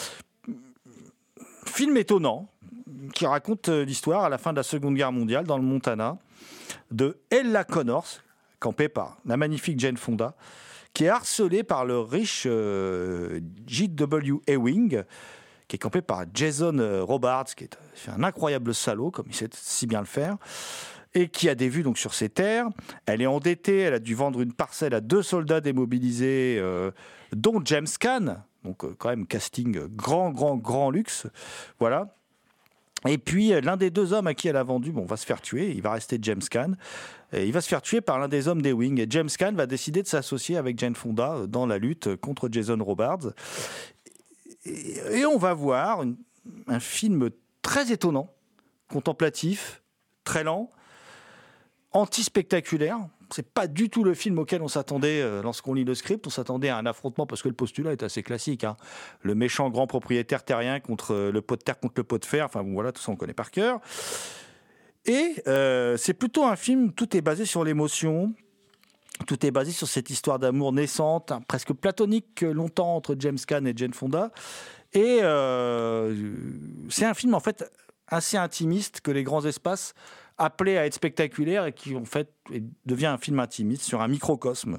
Film étonnant, qui raconte l'histoire à la fin de la Seconde Guerre mondiale, dans le Montana, de Ella Connors, campée par la magnifique Jane Fonda, qui est harcelée par le riche J.W. Ewing, qui est campé par Jason Robards, qui est un incroyable salaud, comme il sait si bien le faire, et qui a des vues donc sur ses terres. Elle est endettée, elle a dû vendre une parcelle à 2 soldats démobilisés, dont James Caan, donc quand même casting grand luxe, voilà. Et puis l'un des 2 hommes à qui elle a vendu, va se faire tuer, il va rester James Caan, et il va se faire tuer par l'un des hommes d'Ewing, et James Caan va décider de s'associer avec Jane Fonda dans la lutte contre Jason Robards. Et on va voir un film très étonnant, contemplatif, très lent, anti-spectaculaire. C'est pas du tout le film auquel on s'attendait lorsqu'on lit le script. On s'attendait à un affrontement parce que le postulat est assez classique. Le méchant grand propriétaire terrien contre le pot de terre contre le pot de fer. Enfin bon, voilà, tout ça on connaît par cœur. Et c'est plutôt un film, tout est basé sur l'émotion. Tout est basé sur cette histoire d'amour naissante, presque platonique longtemps entre James Caan et Jane Fonda. Et c'est un film en fait assez intimiste que Les Grands Espaces appelé à être spectaculaire et qui en fait devient un film intimiste sur un microcosme.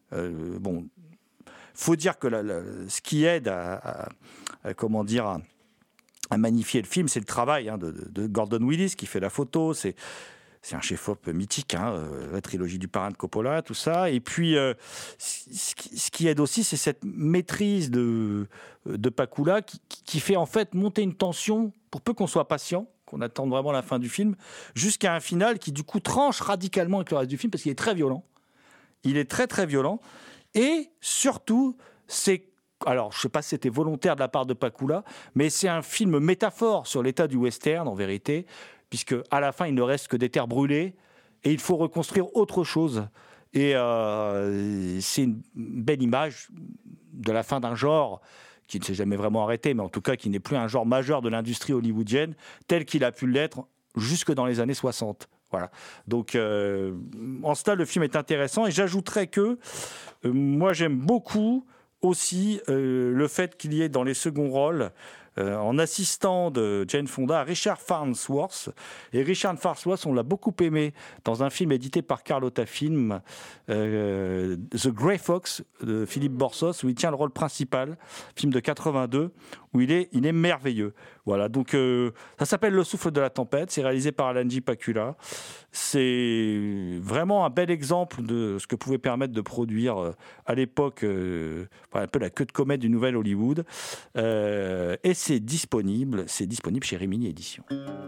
Faut dire que ce qui aide à magnifier le film, c'est le travail de Gordon Willis qui fait la photo. C'est un chef-op mythique, la trilogie du Parrain de Coppola, tout ça. Et puis, ce qui aide aussi, c'est cette maîtrise de Pakula qui fait en fait monter une tension, pour peu qu'on soit patient, qu'on attende vraiment la fin du film, jusqu'à un final qui du coup tranche radicalement avec le reste du film, parce qu'il est très violent. Il est très très violent. Et surtout, alors je ne sais pas si c'était volontaire de la part de Pakula, mais c'est un film métaphore sur l'état du western en vérité, puisque à la fin il ne reste que des terres brûlées et il faut reconstruire autre chose. Et c'est une belle image de la fin d'un genre qui ne s'est jamais vraiment arrêté, mais en tout cas qui n'est plus un genre majeur de l'industrie hollywoodienne, tel qu'il a pu l'être jusque dans les années 60. Voilà. Donc, en cela, le film est intéressant. Et j'ajouterais que moi, j'aime beaucoup aussi le fait qu'il y ait dans les seconds rôles, en assistant de Jane Fonda, Richard Farnsworth. Et Richard Farnsworth, on l'a beaucoup aimé dans un film édité par Carlotta Film, The Grey Fox, de Philippe Borsos, où il tient le rôle principal, film de 82, où il est merveilleux. Voilà, donc ça s'appelle Le souffle de la tempête, c'est réalisé par Alan J. Pakula. C'est vraiment un bel exemple de ce que pouvait permettre de produire à l'époque un peu la queue de comète du nouvel Hollywood. Et c'est disponible chez Rimini Éditions.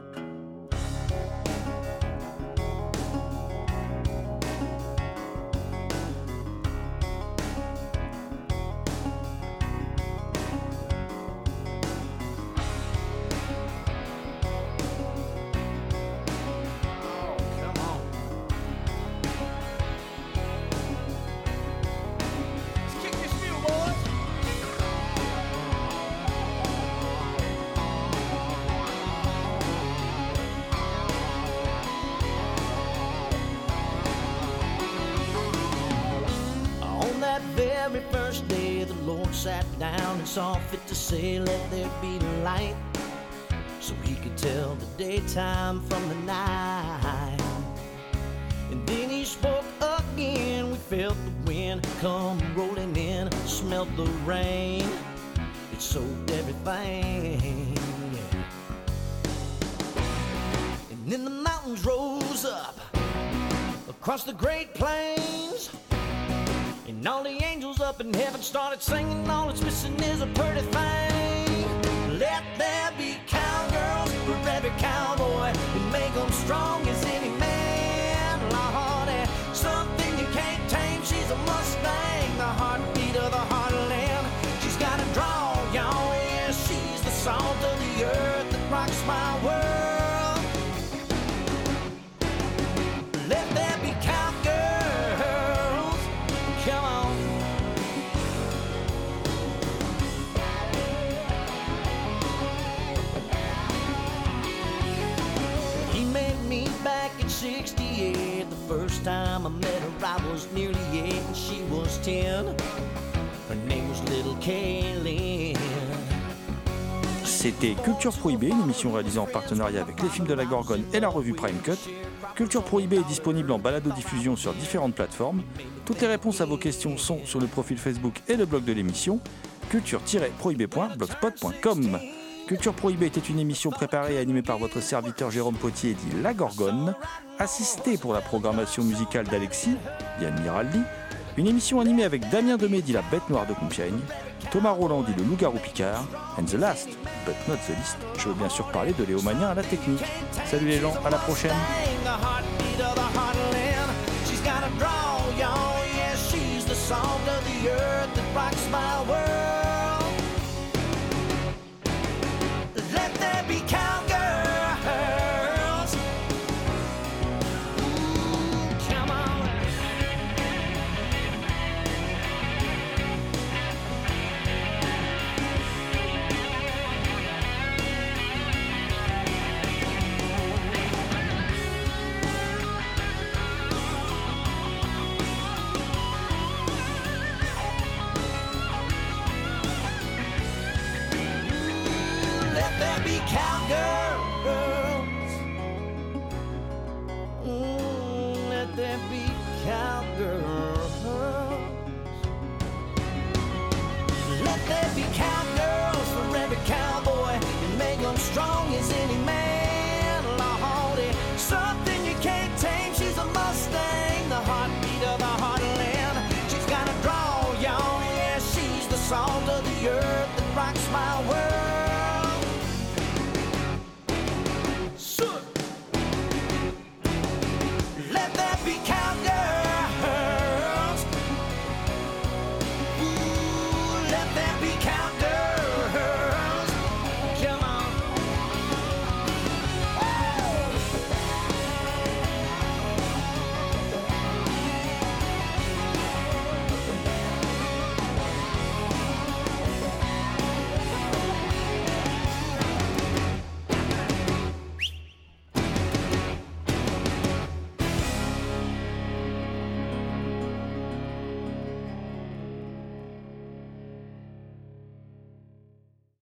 Sat down and saw fit to say, let there be light, so he could tell the daytime from the night. And then he spoke again. We felt the wind come rolling in, smelled the rain, it soaked everything. And then the mountains rose up across the Great Plains, and all the angels up in heaven started singing. All it's missing is a pretty thing. Let there be cowgirls for every cowboy, and make them strong as any man. Lordy, something you can't tame. She's a Mustang, the heartbeat of the heartland. She's got a draw, y'all, yeah. She's the salt of the earth that rocks my world. Let there be cowgirls. Come on. He met me back in 68. The first time I met her I was nearly 8 and she was 10. Her name was Little Kaylin. C'était Culture Prohibée, une émission réalisée en partenariat avec les films de la Gorgone et la revue Prime Cut. Culture Prohibée est disponible en balado-diffusion sur différentes plateformes. Toutes les réponses à vos questions sont sur le profil Facebook et le blog de l'émission, culture-prohibée.blogspot.com. Culture Prohibée était une émission préparée et animée par votre serviteur Jérôme Potier dit La Gorgone, assisté pour la programmation musicale d'Alexis, Yann Miraldi, une émission animée avec Damien Demey dit La Bête Noire de Compiègne, Thomas Roland dit Le Loup-Garou Picard, and the last, but not the least, je veux bien sûr parler de Léo Mania à la technique. Salut les gens, à la prochaine. Cowgirl.